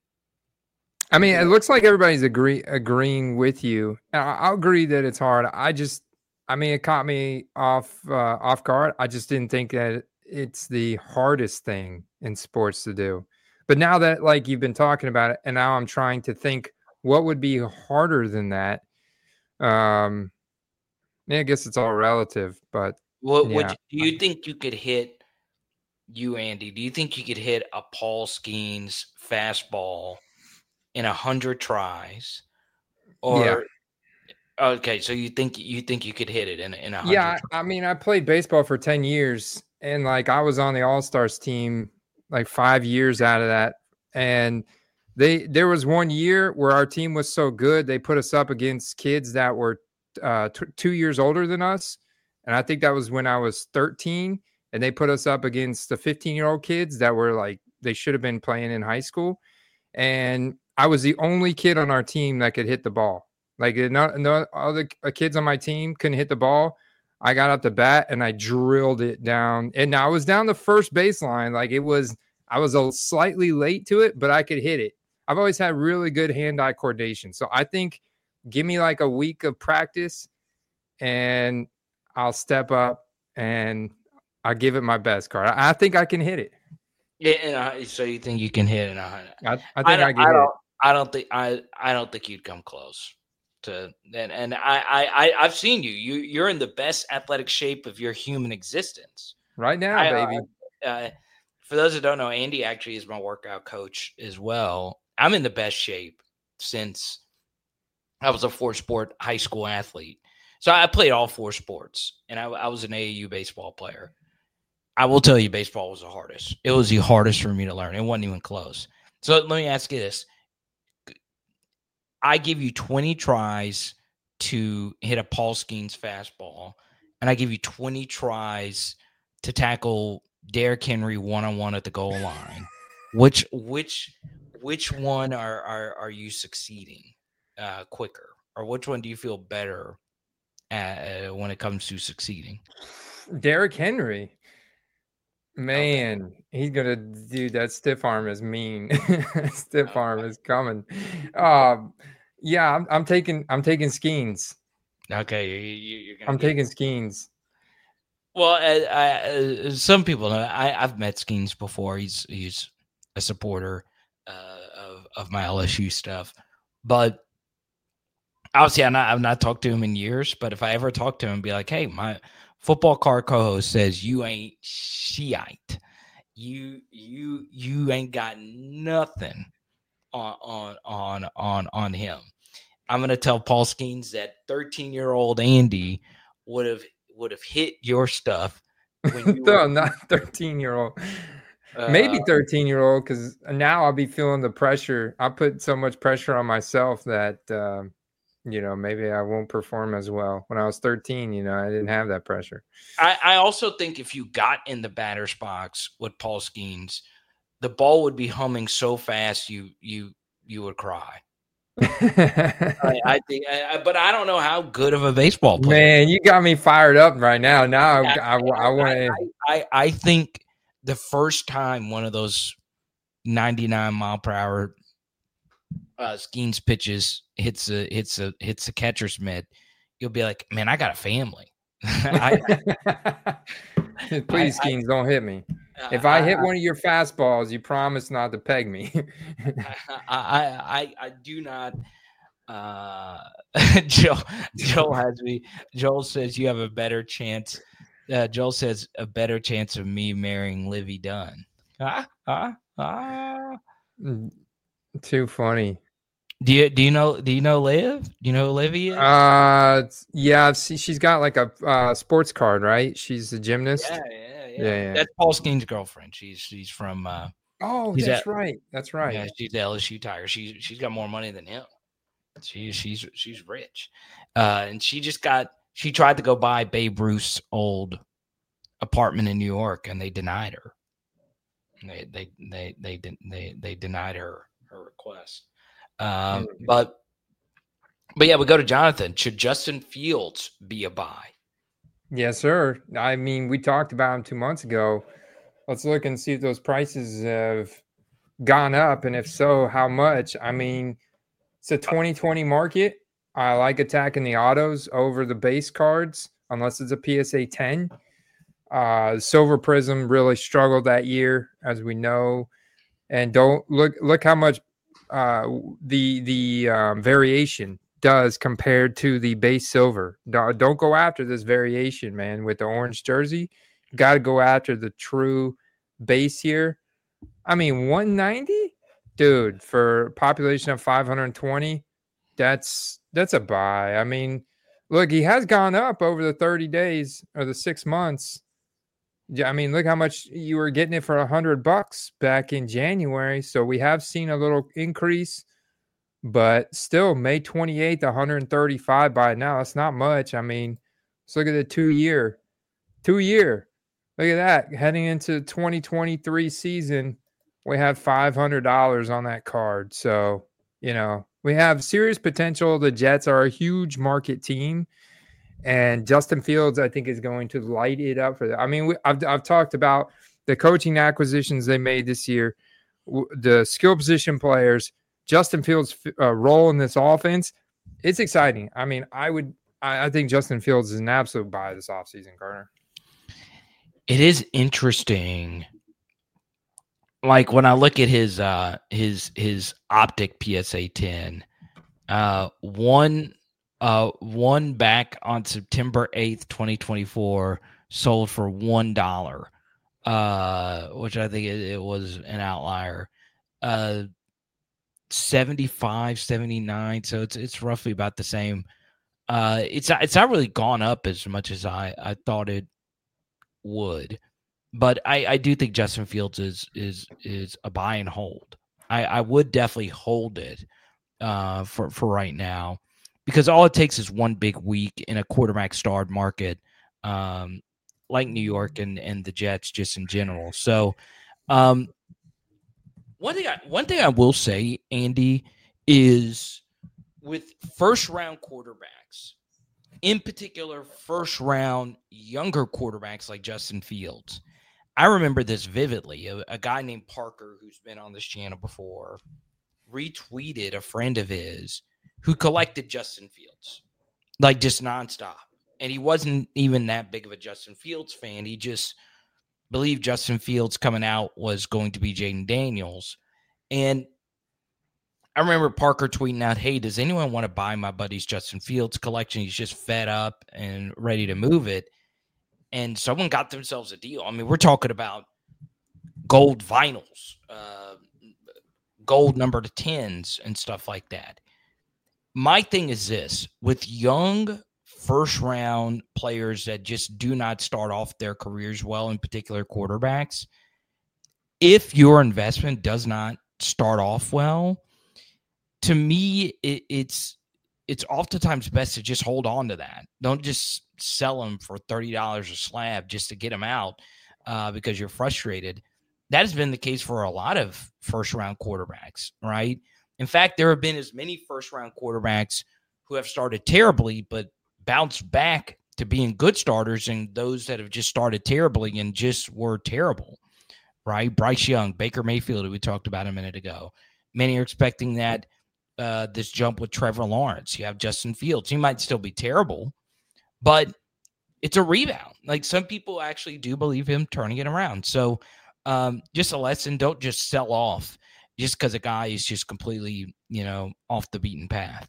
[SPEAKER 5] I mean, it looks like everybody's agree agreeing with you. And I, I'll agree that it's hard. I just, I mean, it caught me off uh, off guard. I just didn't think that it's the hardest thing in sports to do. But now that like you've been talking about it, and now I'm trying to think what would be harder than that. Um, yeah, I guess it's all relative. But
[SPEAKER 4] what
[SPEAKER 5] yeah.
[SPEAKER 4] would you, do you think you could hit? You Andy, do you think you could hit a Paul Skeens fastball in a hundred tries? Or
[SPEAKER 5] yeah.
[SPEAKER 4] Okay, so you think you think you could hit it in in a hundred?
[SPEAKER 5] Yeah, I mean, I played baseball for ten years, and like I was on the All-Stars team like five years out of that, and they there was one year where our team was so good they put us up against kids that were uh, t- two years older than us, and I think that was when I was thirteen, and they put us up against the fifteen-year-old kids that were like they should have been playing in high school, and I was the only kid on our team that could hit the ball. Like no, no other kids on my team couldn't hit the ball. I got up the bat and I drilled it down. And I was down the first baseline. Like it was, I was a slightly late to it, but I could hit it. I've always had really good hand-eye coordination. So I think give me like a week of practice and I'll step up and I'll give it my best, Card. I, I think I can hit it.
[SPEAKER 4] Yeah, and I, so you think you can hit it?
[SPEAKER 5] I, I think
[SPEAKER 4] I,
[SPEAKER 5] I, I can
[SPEAKER 4] I
[SPEAKER 5] hit
[SPEAKER 4] don't,
[SPEAKER 5] it.
[SPEAKER 4] I don't think I I don't think you'd come close to and and I I I've seen you. You you're in the best athletic shape of your human existence
[SPEAKER 5] Right now,
[SPEAKER 4] I,
[SPEAKER 5] baby.
[SPEAKER 4] Uh, uh, for those that don't know, Andy actually is my workout coach as well. I'm in the best shape since I was a four sport high school athlete. So I played all four sports, and I, I was an A A U baseball player. I will tell you, baseball was the hardest. It was the hardest for me to learn. It wasn't even close. So let me ask you this. I give you twenty tries to hit a Paul Skeens fastball, and I give you twenty tries to tackle Derrick Henry one-on-one at the goal line. Which which which one are are, are you succeeding uh, quicker? Or which one do you feel better at, uh, when it comes to succeeding?
[SPEAKER 5] Derrick Henry. Man, okay. He's gonna do that. Stiff arm is mean. Stiff okay. arm is coming. Um, yeah, I'm, I'm taking. I'm taking Skeens.
[SPEAKER 4] Okay, you, you're gonna
[SPEAKER 5] I'm taking Skeens.
[SPEAKER 4] Well, uh, I, uh, some people know. I, I've met Skeens before. He's he's a supporter uh, of of my L S U stuff, but obviously, I'm not. I've not talked to him in years. But if I ever talk to him, be like, "Hey, my football card co-host says you ain't Shiite. You you you ain't got nothing on on on on on him." I'm gonna tell Paul Skeens that thirteen-year-old Andy would have would have hit your stuff. When you
[SPEAKER 5] no,
[SPEAKER 4] were,
[SPEAKER 5] not thirteen-year-old.
[SPEAKER 4] Uh,
[SPEAKER 5] Maybe thirteen-year-old, because now I'll be feeling the pressure. I put so much pressure on myself that. Uh, you know, maybe I won't perform as well. When I was thirteen, you know, I didn't have that pressure.
[SPEAKER 4] I, I also think if you got in the batter's box with Paul Skeens, the ball would be humming so fast you you you would cry. I, I think, I, but I don't know how good of a baseball player.
[SPEAKER 5] Man, you got me fired up right now. Now yeah, I, I, I, I want to.
[SPEAKER 4] I, I, I think the first time one of those ninety-nine mile per hour uh, Skeens pitches hits a hits a hits a catcher's mitt, you'll be like, man, I got a family. I,
[SPEAKER 5] Please, I, Skeens, I, don't hit me. If I, I hit one of your fastballs, you promise not to peg me.
[SPEAKER 4] I, I I do not. Uh, Joe Joel has me. Joel says you have a better chance. Uh, Joel says a better chance of me marrying Livy Dunn. Ah ah ah.
[SPEAKER 5] Too funny.
[SPEAKER 4] Do you do you know do you know Liv? Do you know who Livy is?
[SPEAKER 5] Uh, yeah. See, she's got like a uh, sports card, right? She's a gymnast.
[SPEAKER 4] Yeah, yeah, yeah.
[SPEAKER 5] yeah, yeah.
[SPEAKER 4] That's Paul Skeens' girlfriend. She's she's from. Uh,
[SPEAKER 5] oh, that's at, right. That's right.
[SPEAKER 4] Yeah, she's the L S U Tiger. She she's got more money than him. She she's she's rich, uh, and she just got. She tried to go buy Babe Ruth's old apartment in New York, and they denied her. They they they they they they, they denied her her request. Um, but, but yeah, we go to Jonathan. Should Justin Fields be a buy?
[SPEAKER 5] Yes, sir. I mean, we talked about him two months ago. Let's look and see if those prices have gone up, and if so, how much. I mean, it's a twenty twenty market. I like attacking the autos over the base cards, unless it's a P S A ten. Uh, Silver Prism really struggled that year, as we know, and don't look look how much. Uh, the the um, variation does compared to the base silver. Don't, don't go after this variation, man, with the orange jersey. Got to go after the true base here. I mean, one ninety? Dude, for population of five hundred twenty, that's that's a buy. I mean, look, he has gone up over the thirty days or the six months. I mean, look how much you were getting it for a hundred bucks back in January. So we have seen a little increase, but still May twenty-eighth, one hundred thirty-five by now. That's not much. I mean, let's look at the two year, two year. Look at that. Heading into twenty twenty-three season, we have five hundred dollars on that card. So, you know, we have serious potential. The Jets are a huge market team. And Justin Fields, I think, is going to light it up for that. I mean, we, I've, I've talked about the coaching acquisitions they made this year, w- the skill position players. Justin Fields' uh, role in this offense, it's exciting. I mean, I would, I, I think Justin Fields is an absolute buy this offseason, Carter.
[SPEAKER 4] It is interesting. Like when I look at his uh, his his optic P S A ten, uh, one uh, one back on September eighth, twenty twenty-four, sold for one dollar, uh, which I think it, it was an outlier. Uh, seventy-five, seventy-nine, so it's it's roughly about the same. Uh, it's it's not really gone up as much as I, I thought it would. But I, I do think Justin Fields is is is a buy and hold. I, I would definitely hold it uh, for, for right now, because all it takes is one big week in a quarterback starved market um, like New York and, and the Jets just in general. So um, one thing I, one thing I will say, Andy, is with first round quarterbacks, in particular first round younger quarterbacks like Justin Fields, I remember this vividly. A, a guy named Parker, who's been on this channel before, retweeted a friend of his who collected Justin Fields, like just nonstop. And he wasn't even that big of a Justin Fields fan. He just believed Justin Fields coming out was going to be Jayden Daniels. And I remember Parker tweeting out, hey, does anyone want to buy my buddy's Justin Fields collection? He's just fed up and ready to move it. And someone got themselves a deal. I mean, we're talking about gold vinyls, uh, gold number to tens and stuff like that. My thing is this, with young first round players that just do not start off their careers well, in particular quarterbacks, if your investment does not start off well, to me, it, it's it's oftentimes best to just hold on to that. Don't just sell them for thirty dollars a slab just to get them out uh, because you're frustrated. That has been the case for a lot of first-round quarterbacks, right? In fact, there have been as many first-round quarterbacks who have started terribly but bounced back to being good starters, and those that have just started terribly and just were terrible, right? Bryce Young, Baker Mayfield, who we talked about a minute ago. Many are expecting that uh, this jump with Trevor Lawrence. You have Justin Fields. He might still be terrible, but it's a rebound. Like, some people actually do believe him turning it around. So um, just a lesson, don't just sell off just because a guy is just completely, you know, off the beaten path.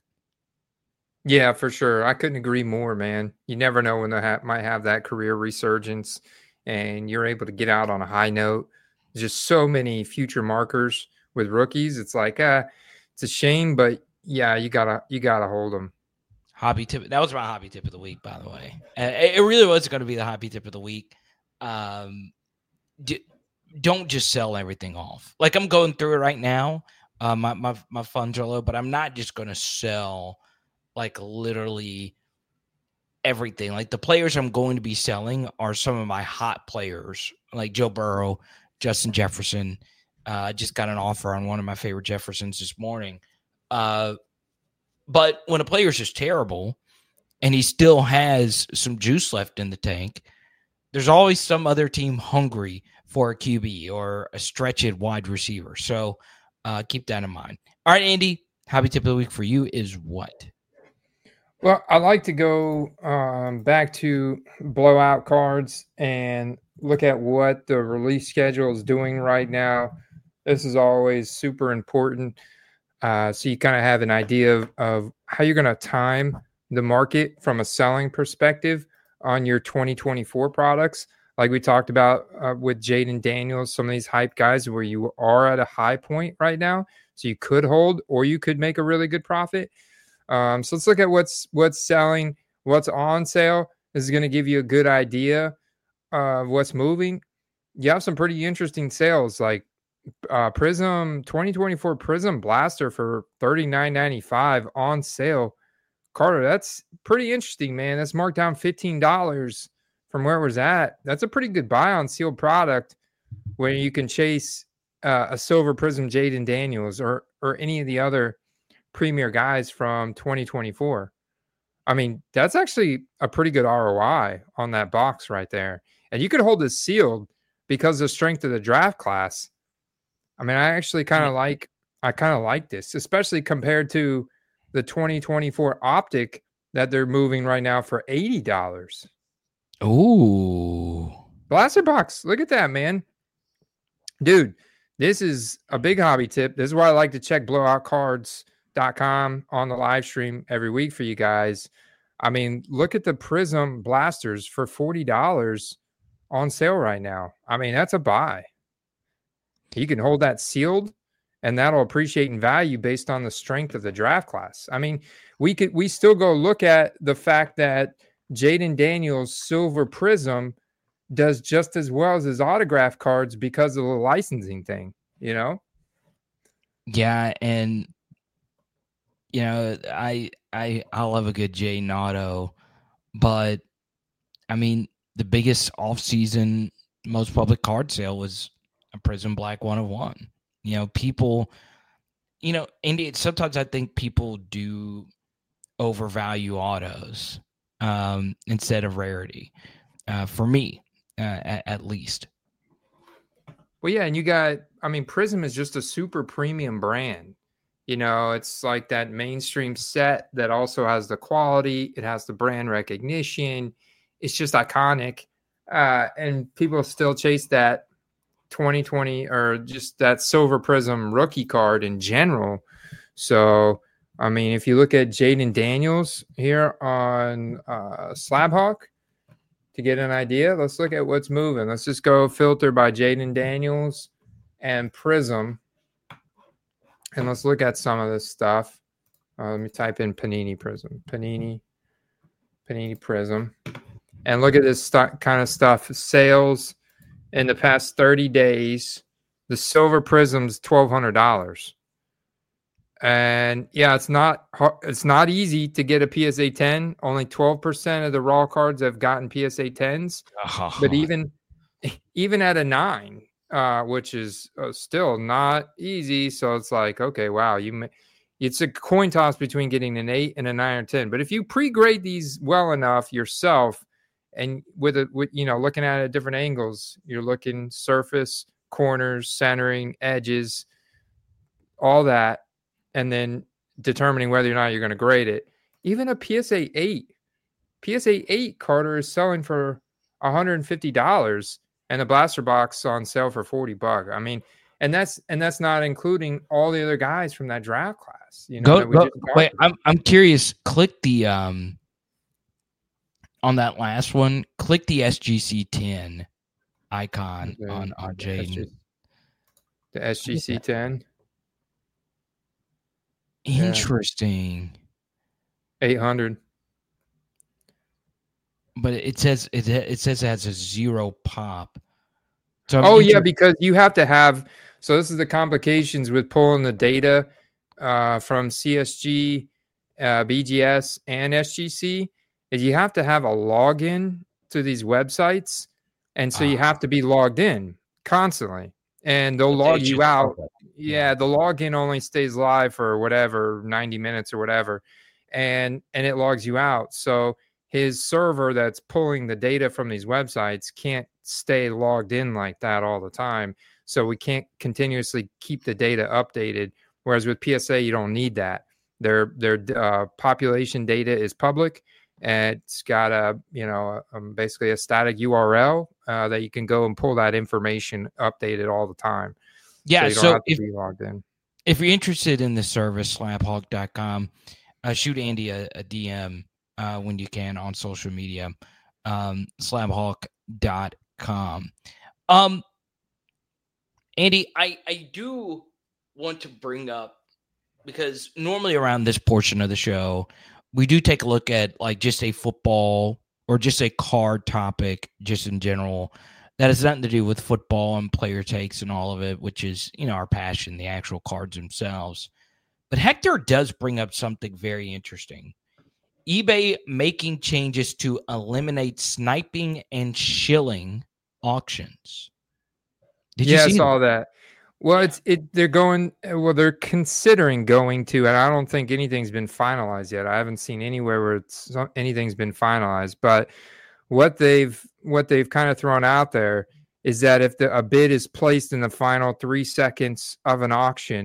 [SPEAKER 5] Yeah, for sure. I couldn't agree more, man. You never know when they ha- might have that career resurgence and you're able to get out on a high note. There's just so many future markers with rookies. It's like, uh, it's a shame, but yeah, you gotta, you gotta hold them.
[SPEAKER 4] Hobby tip. That was my hobby tip of the week, by the way. It really was going to be the hobby tip of the week. Um, d- don't just sell everything off. Like, I'm going through it right now. Uh, my, my, my funds are low, but I'm not just going to sell like literally everything. Like, the players I'm going to be selling are some of my hot players, like Joe Burrow, Justin Jefferson. I uh, just got an offer on one of my favorite Jeffersons this morning. Uh, but when a player's just terrible and he still has some juice left in the tank, there's always some other team hungry for a Q B or a stretched wide receiver. So uh, keep that in mind. All right, Andy, hobby tip of the week for you is what?
[SPEAKER 5] Well, I like to go um, back to blowout cards and look at what the release schedule is doing right now. This is always super important. Uh, so you kind of have an idea of, of how you're going to time the market from a selling perspective on your twenty twenty-four products. Like we talked about uh, with Jayden Daniels, some of these hype guys where you are at a high point right now. So you could hold or you could make a really good profit. Um, so let's look at what's what's selling, what's on sale. This is going to give you a good idea of what's moving. You have some pretty interesting sales, like uh, Prism twenty twenty-four Prism Blaster for thirty-nine ninety-five on sale. Carter, that's pretty interesting, man. That's marked down fifteen dollars from where it was at. That's a pretty good buy on sealed product when you can chase uh, a silver Prism Jayden Daniels or or any of the other premier guys from twenty twenty-four. I mean, that's actually a pretty good R O I on that box right there. And you could hold this sealed because of the strength of the draft class. I mean, I actually kind of like I kind of like this, especially compared to the twenty twenty-four Optic that they're moving right now for eighty dollars.
[SPEAKER 4] Ooh.
[SPEAKER 5] Blaster box. Look at that, man. Dude, this is a big hobby tip. This is why I like to check blowout cards dot com on the live stream every week for you guys. I mean, look at the Prism blasters for forty dollars on sale right now. I mean, that's a buy. You can hold that sealed, and that'll appreciate in value based on the strength of the draft class. I mean, we could we still go look at the fact that Jaden Daniels Silver Prism does just as well as his autograph cards because of the licensing thing, you know?
[SPEAKER 4] Yeah, and you know, I I I love a good Jaden auto, but I mean, the biggest off-season, most public card sale was a Prism Black one oh one. You know, people, you know, and sometimes I think people do overvalue autos um, instead of rarity. Uh, for me, uh, at, at least.
[SPEAKER 5] Well, yeah, and you got, I mean, Prism is just a super premium brand. You know, it's like that mainstream set that also has the quality. It has the brand recognition. It's just iconic. Uh, and people still chase that twenty twenty or just that Silver Prism rookie card in general. So, I mean, if you look at Jaden Daniels here on uh, Slabhawk to get an idea, let's look at what's moving. Let's just go filter by Jaden Daniels and Prism. And let's look at some of this stuff. Uh, let me type in Panini Prism. Panini, Panini Prism. And look at this st- kind of stuff. Sales in the past thirty days. The Silver Prism's twelve hundred dollars. And yeah, it's not it's not easy to get a P S A ten. Only twelve percent of the raw cards have gotten P S A tens. Oh. But even even at a nine, uh, which is uh, still not easy. So it's like, okay, wow, you may, it's a coin toss between getting an eight and a nine or ten. But if you pre-grade these well enough yourself, and with it, with you know, looking at it at different angles, you're looking surface, corners, centering, edges, all that, and then determining whether or not you're going to grade it. Even a P S A eight, P S A eight Carter is selling for one hundred fifty dollars, and the blaster box on sale for forty bucks. I mean, and that's and that's not including all the other guys from that draft class. You know,
[SPEAKER 4] go, go wait. About. I'm I'm curious. Click the um on that last one. Click the S G C ten icon okay. on on Jaden.
[SPEAKER 5] The S G C ten.
[SPEAKER 4] Interesting.
[SPEAKER 5] Yeah. eight hundred.
[SPEAKER 4] But it says it it says it has a zero pop. So
[SPEAKER 5] I'm oh inter- yeah, because you have to have. So this is the complications with pulling the data uh, from C S G, uh, B G S, and S G C. Is you have to have a login to these websites, and so uh, you have to be logged in constantly, and they'll log you out. Yeah, the login only stays live for whatever ninety minutes or whatever, and and it logs you out. So his server that's pulling the data from these websites can't stay logged in like that all the time. So we can't continuously keep the data updated. Whereas with P S A, you don't need that. Their their uh, population data is public, and it's got a you know um, basically a static U R L uh, that you can go and pull that information updated all the time.
[SPEAKER 4] Yeah,
[SPEAKER 5] so,
[SPEAKER 4] so if, if you're interested in the service, slabhawk dot com, uh, shoot Andy a, a D M uh, when you can on social media, um, slabhawk dot com. Um, Andy, I, I do want to bring up, because normally around this portion of the show, we do take a look at like just a football or just a card topic, just in general, that has nothing to do with football and player takes and all of it, which is, you know, our passion, the actual cards themselves. But Hector does bring up something very interesting. eBay making changes to eliminate sniping and shilling auctions.
[SPEAKER 5] Did yeah, you see I saw that? that. Well, yeah. it's it. They're going. Well, they're considering going to, and I don't think anything's been finalized yet. I haven't seen anywhere where it's, anything's been finalized. But what they've what they've kind of thrown out there is that if the, a bid is placed in the final three seconds of an auction,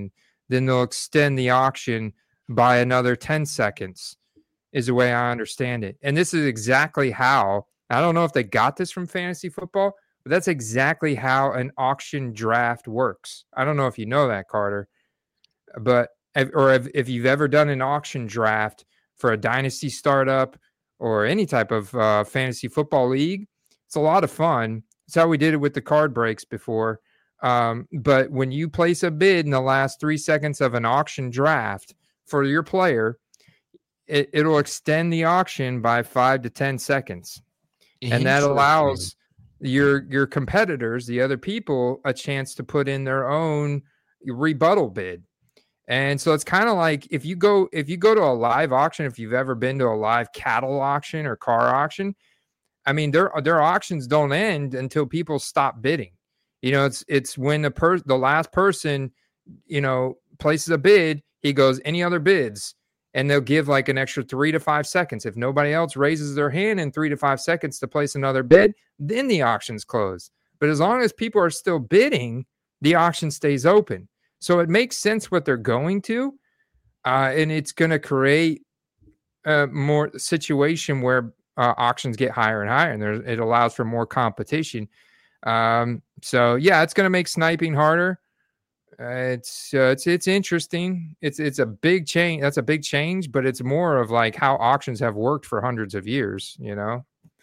[SPEAKER 5] then they'll extend the auction by another ten seconds, is the way I understand it. And this is exactly how, I don't know if they got this from fantasy football, but that's exactly how an auction draft works. I don't know if you know that, Carter, but or if, if you've ever done an auction draft for a dynasty startup or any type of uh, fantasy football league, it's a lot of fun. It's how we did it with the card breaks before. Um, but when you place a bid in the last three seconds of an auction draft for your player, it, it'll extend the auction by five to ten seconds. And that allows your your competitors, the other people, a chance to put in their own rebuttal bid. And so it's kind of like if you go if you go to a live auction, if you've ever been to a live cattle auction or car auction, I mean, their their auctions don't end until people stop bidding. You know, it's it's when the per the last person, you know, places a bid, he goes, any other bids? And they'll give like an extra three to five seconds. If nobody else raises their hand in three to five seconds to place another bid, then the auction's closed. But as long as people are still bidding, the auction stays open. So it makes sense what they're going to, uh, and it's going to create a more situation where uh, auctions get higher and higher, and there, it allows for more competition. Um, so yeah, it's going to make sniping harder. Uh, it's uh, it's it's interesting. It's it's a big change. That's a big change, but it's more of like how auctions have worked for hundreds of years. You know.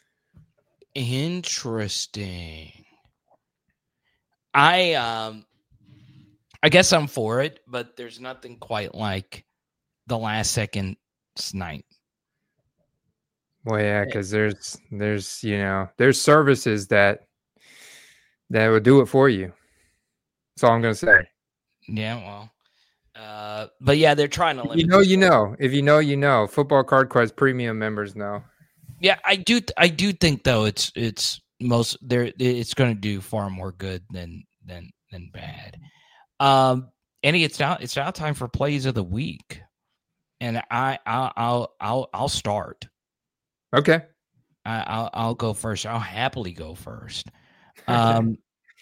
[SPEAKER 4] Interesting. I um. I guess I'm for it, but there's nothing quite like the last second snipe.
[SPEAKER 5] Well, yeah, because there's there's you know there's services that that will do it for you. That's all I'm gonna say.
[SPEAKER 4] Yeah, well, uh, but yeah, they're trying to limit.
[SPEAKER 5] You know, you know. If you know, you know. Football Card Quest premium members know.
[SPEAKER 4] Yeah, I do. I do think though it's it's most there. It's going to do far more good than than than bad. Um, Andy, it's now it's now time for plays of the week, and I I'll I'll I'll, I'll start.
[SPEAKER 5] Okay,
[SPEAKER 4] I, I'll I'll go first. I'll happily go first. Um,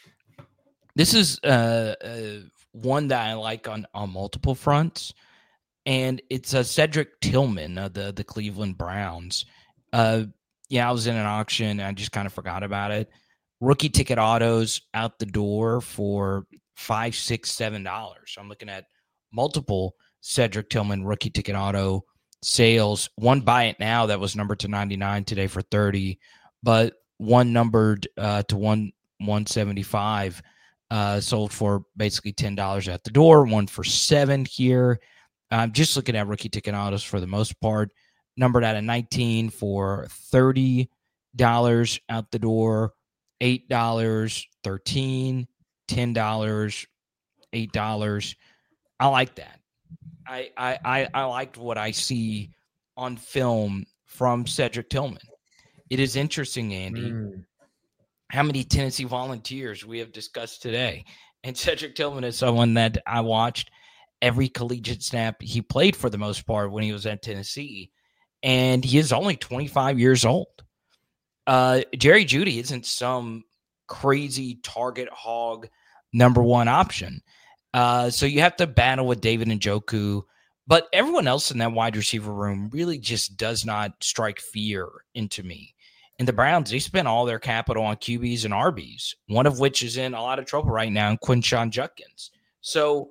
[SPEAKER 4] this is uh, uh one that I like on on multiple fronts, and it's a uh, Cedric Tillman of the the Cleveland Browns. Uh, yeah, I was in an auction. And I just kind of forgot about it. Rookie ticket autos out the door for five, six, seven dollars. So I'm looking at multiple Cedric Tillman rookie ticket auto sales. One buy it now that was numbered to ninety-nine today for thirty, but one numbered uh, to one one seventy-five uh, sold for basically ten dollars at the door. One for seven here. I'm just looking at rookie ticket autos for the most part. Numbered out of nineteen for thirty dollars out the door. eight dollars, thirteen, ten dollars, eight dollars. I like that. I, I I I liked what I see on film from Cedric Tillman. It is interesting, Andy, mm. how many Tennessee Volunteers we have discussed today. And Cedric Tillman is someone that I watched every collegiate snap he played for the most part when he was at Tennessee. And he is only twenty-five years old. Uh, Jerry Jeudy isn't some crazy target hog number one option. Uh, so you have to battle with David Njoku, but everyone else in that wide receiver room really just does not strike fear into me. And the Browns, they spent all their capital on Q Bs and R Bs, one of which is in a lot of trouble right now in Quinshon Judkins. So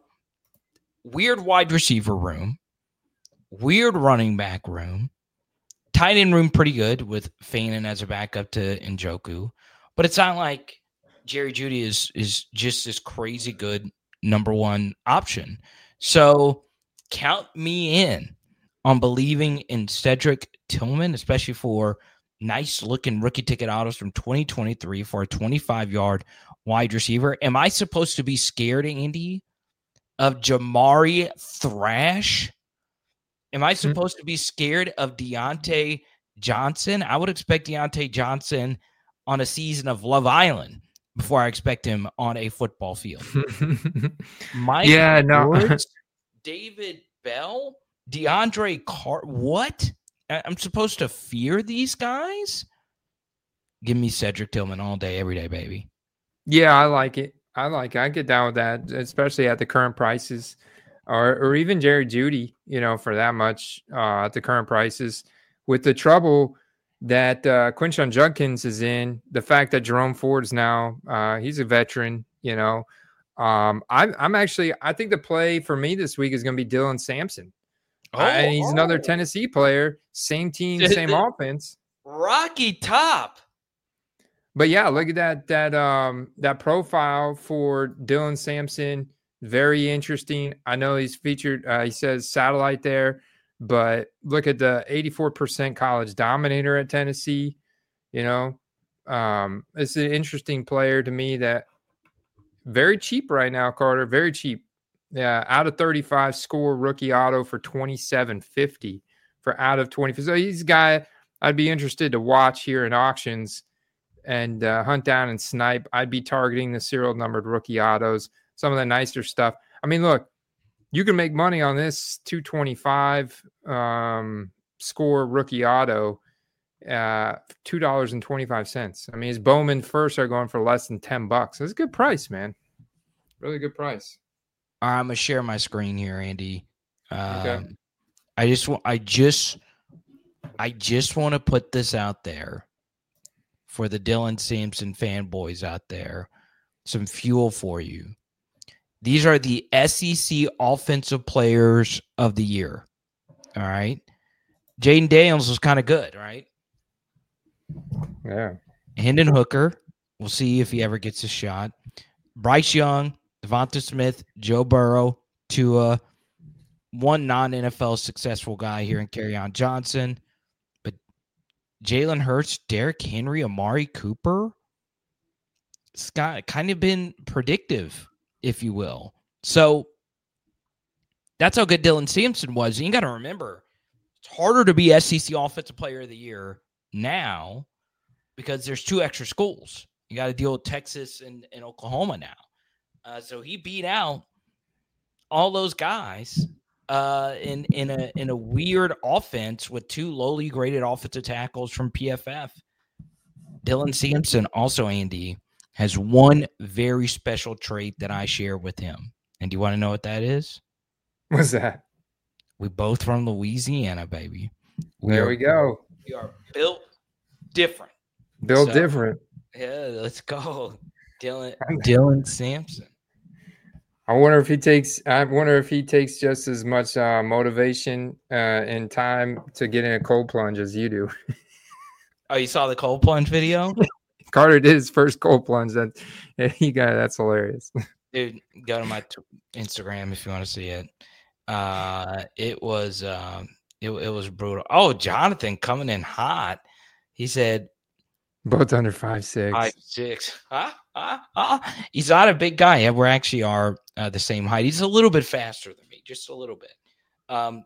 [SPEAKER 4] weird wide receiver room, weird running back room, tight end room pretty good with Fanon as a backup to Njoku, but it's not like Jerry Jeudy is is just this crazy good number one option. So count me in on believing in Cedric Tillman, especially for nice looking rookie ticket autos from twenty twenty-three for a twenty-five yard wide receiver. Am I supposed to be scared, Andy, of Jamari Thrash? Am I supposed mm-hmm. to be scared of Deontay Johnson? I would expect Deontay Johnson on a season of Love Island before I expect him on a football field. Mike
[SPEAKER 5] yeah, no.
[SPEAKER 4] Woods, David Bell, DeAndre Carter. What? I'm supposed to fear these guys? Give me Cedric Tillman all day, every day, baby.
[SPEAKER 5] Yeah, I like it. I like it. I get down with that, especially at the current prices. or or even Jerry Jeudy, you know, for that much uh, at the current prices. With the trouble that uh, Quinshon Judkins is in, the fact that Jerome Ford's now uh, he's a veteran, you know. Um, I'm I'm actually I think the play for me this week is going to be Dylan Sampson.
[SPEAKER 4] Oh,
[SPEAKER 5] Uh, and he's
[SPEAKER 4] oh.
[SPEAKER 5] another Tennessee player, same team,
[SPEAKER 4] The-
[SPEAKER 5] same
[SPEAKER 4] the-
[SPEAKER 5] offense.
[SPEAKER 4] Rocky Top.
[SPEAKER 5] But yeah, look at that that um that profile for Dylan Sampson. Very interesting. I know he's featured. Uh, he says satellite there, but look at the eighty-four percent college dominator at Tennessee. You know, um, it's an interesting player to me. That very cheap right now, Carter. Very cheap. Yeah, out of thirty-five, score rookie auto for twenty-seven fifty for out of twenty. So he's a guy I'd be interested to watch here in auctions and uh, hunt down and snipe. I'd be targeting the serial numbered rookie autos, some of the nicer stuff. I mean, look, you can make money on this two twenty-five um, score rookie auto, uh, two dollars and twenty-five cents. I mean, his Bowman first are going for less than ten bucks. That's a good price, man. Really good price.
[SPEAKER 4] All right, I'm gonna share my screen here, Andy. Um,
[SPEAKER 5] Okay.
[SPEAKER 4] I just want, I just, I just want to put this out there for the Dylan Sampson fanboys out there. Some fuel for you. These are the S E C offensive players of the year. All right. Jaden Daniels was kind of good, right?
[SPEAKER 5] Yeah.
[SPEAKER 4] Hendon Hooker. We'll see if he ever gets a shot. Bryce Young, Devonta Smith, Joe Burrow, Tua, one non-N F L successful guy here in Kerryon Johnson. But Jalen Hurts, Derrick Henry, Amari Cooper, it's got kind of been predictive, if you will. So that's how good Dylan Sampson was. You got to remember, it's harder to be S E C Offensive Player of the Year now because there's two extra schools. You got to deal with Texas and, and Oklahoma now. Uh, so he beat out all those guys uh, in in a in a weird offense with two lowly graded offensive tackles from P F F. Dylan Sampson, also Andy, has one very special trait that I share with him. And do you want to know what that is?
[SPEAKER 5] What's that?
[SPEAKER 4] We both from Louisiana, baby. We
[SPEAKER 5] There
[SPEAKER 4] are,
[SPEAKER 5] we go.
[SPEAKER 4] We are built different.
[SPEAKER 5] Built
[SPEAKER 4] So-
[SPEAKER 5] different.
[SPEAKER 4] Yeah, let's go. Dylan Dylan Sampson.
[SPEAKER 5] I wonder if he takes. I wonder if he takes just as much uh, motivation uh, and time to get in a cold plunge as you do.
[SPEAKER 4] Oh, you saw the cold plunge video?
[SPEAKER 5] Carter did his first cold plunge. That he got. That's hilarious.
[SPEAKER 4] Dude, go to my t- Instagram if you want to see it. Uh, it was um, it, it was brutal. Oh, Jonathan coming in hot. He said
[SPEAKER 5] Both under five six.
[SPEAKER 4] five six. Huh? Huh? Huh? He's not a big guy. Yeah, we're actually are uh, the same height. He's a little bit faster than me, just a little bit. Um,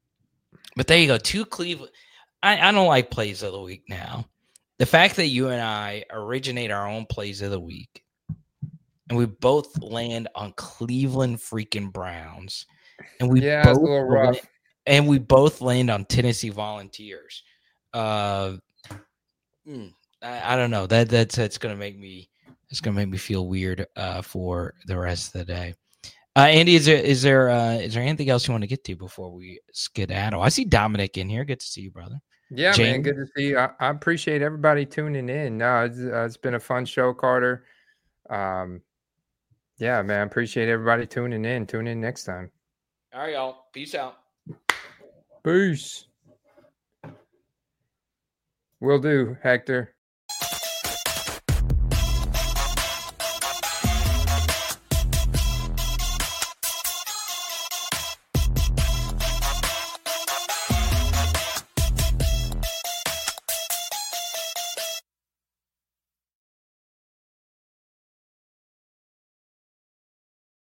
[SPEAKER 4] but there you go. Two Cleveland. I, I don't like plays of the week now. The fact that you and I originate our own plays of the week, and we both land on Cleveland freaking Browns, and we
[SPEAKER 5] Yeah,
[SPEAKER 4] both
[SPEAKER 5] it's a little rough.
[SPEAKER 4] and we both land on Tennessee Volunteers. Uh, mm, I, I don't know. That that's that's gonna make me it's gonna make me feel weird uh, for the rest of the day. Uh, Andy, is there is there uh, is there anything else you want to get to before we skedaddle? I see Dominic in here. Good to see you, brother.
[SPEAKER 5] Yeah, man.
[SPEAKER 4] James?
[SPEAKER 5] Good to see you. I, I appreciate everybody tuning in. No, it's, uh, it's been a fun show, Carter. Um, yeah, man. Appreciate everybody tuning in. Tune in next time.
[SPEAKER 4] All right, y'all. Peace out.
[SPEAKER 5] Peace. Will do, Hector.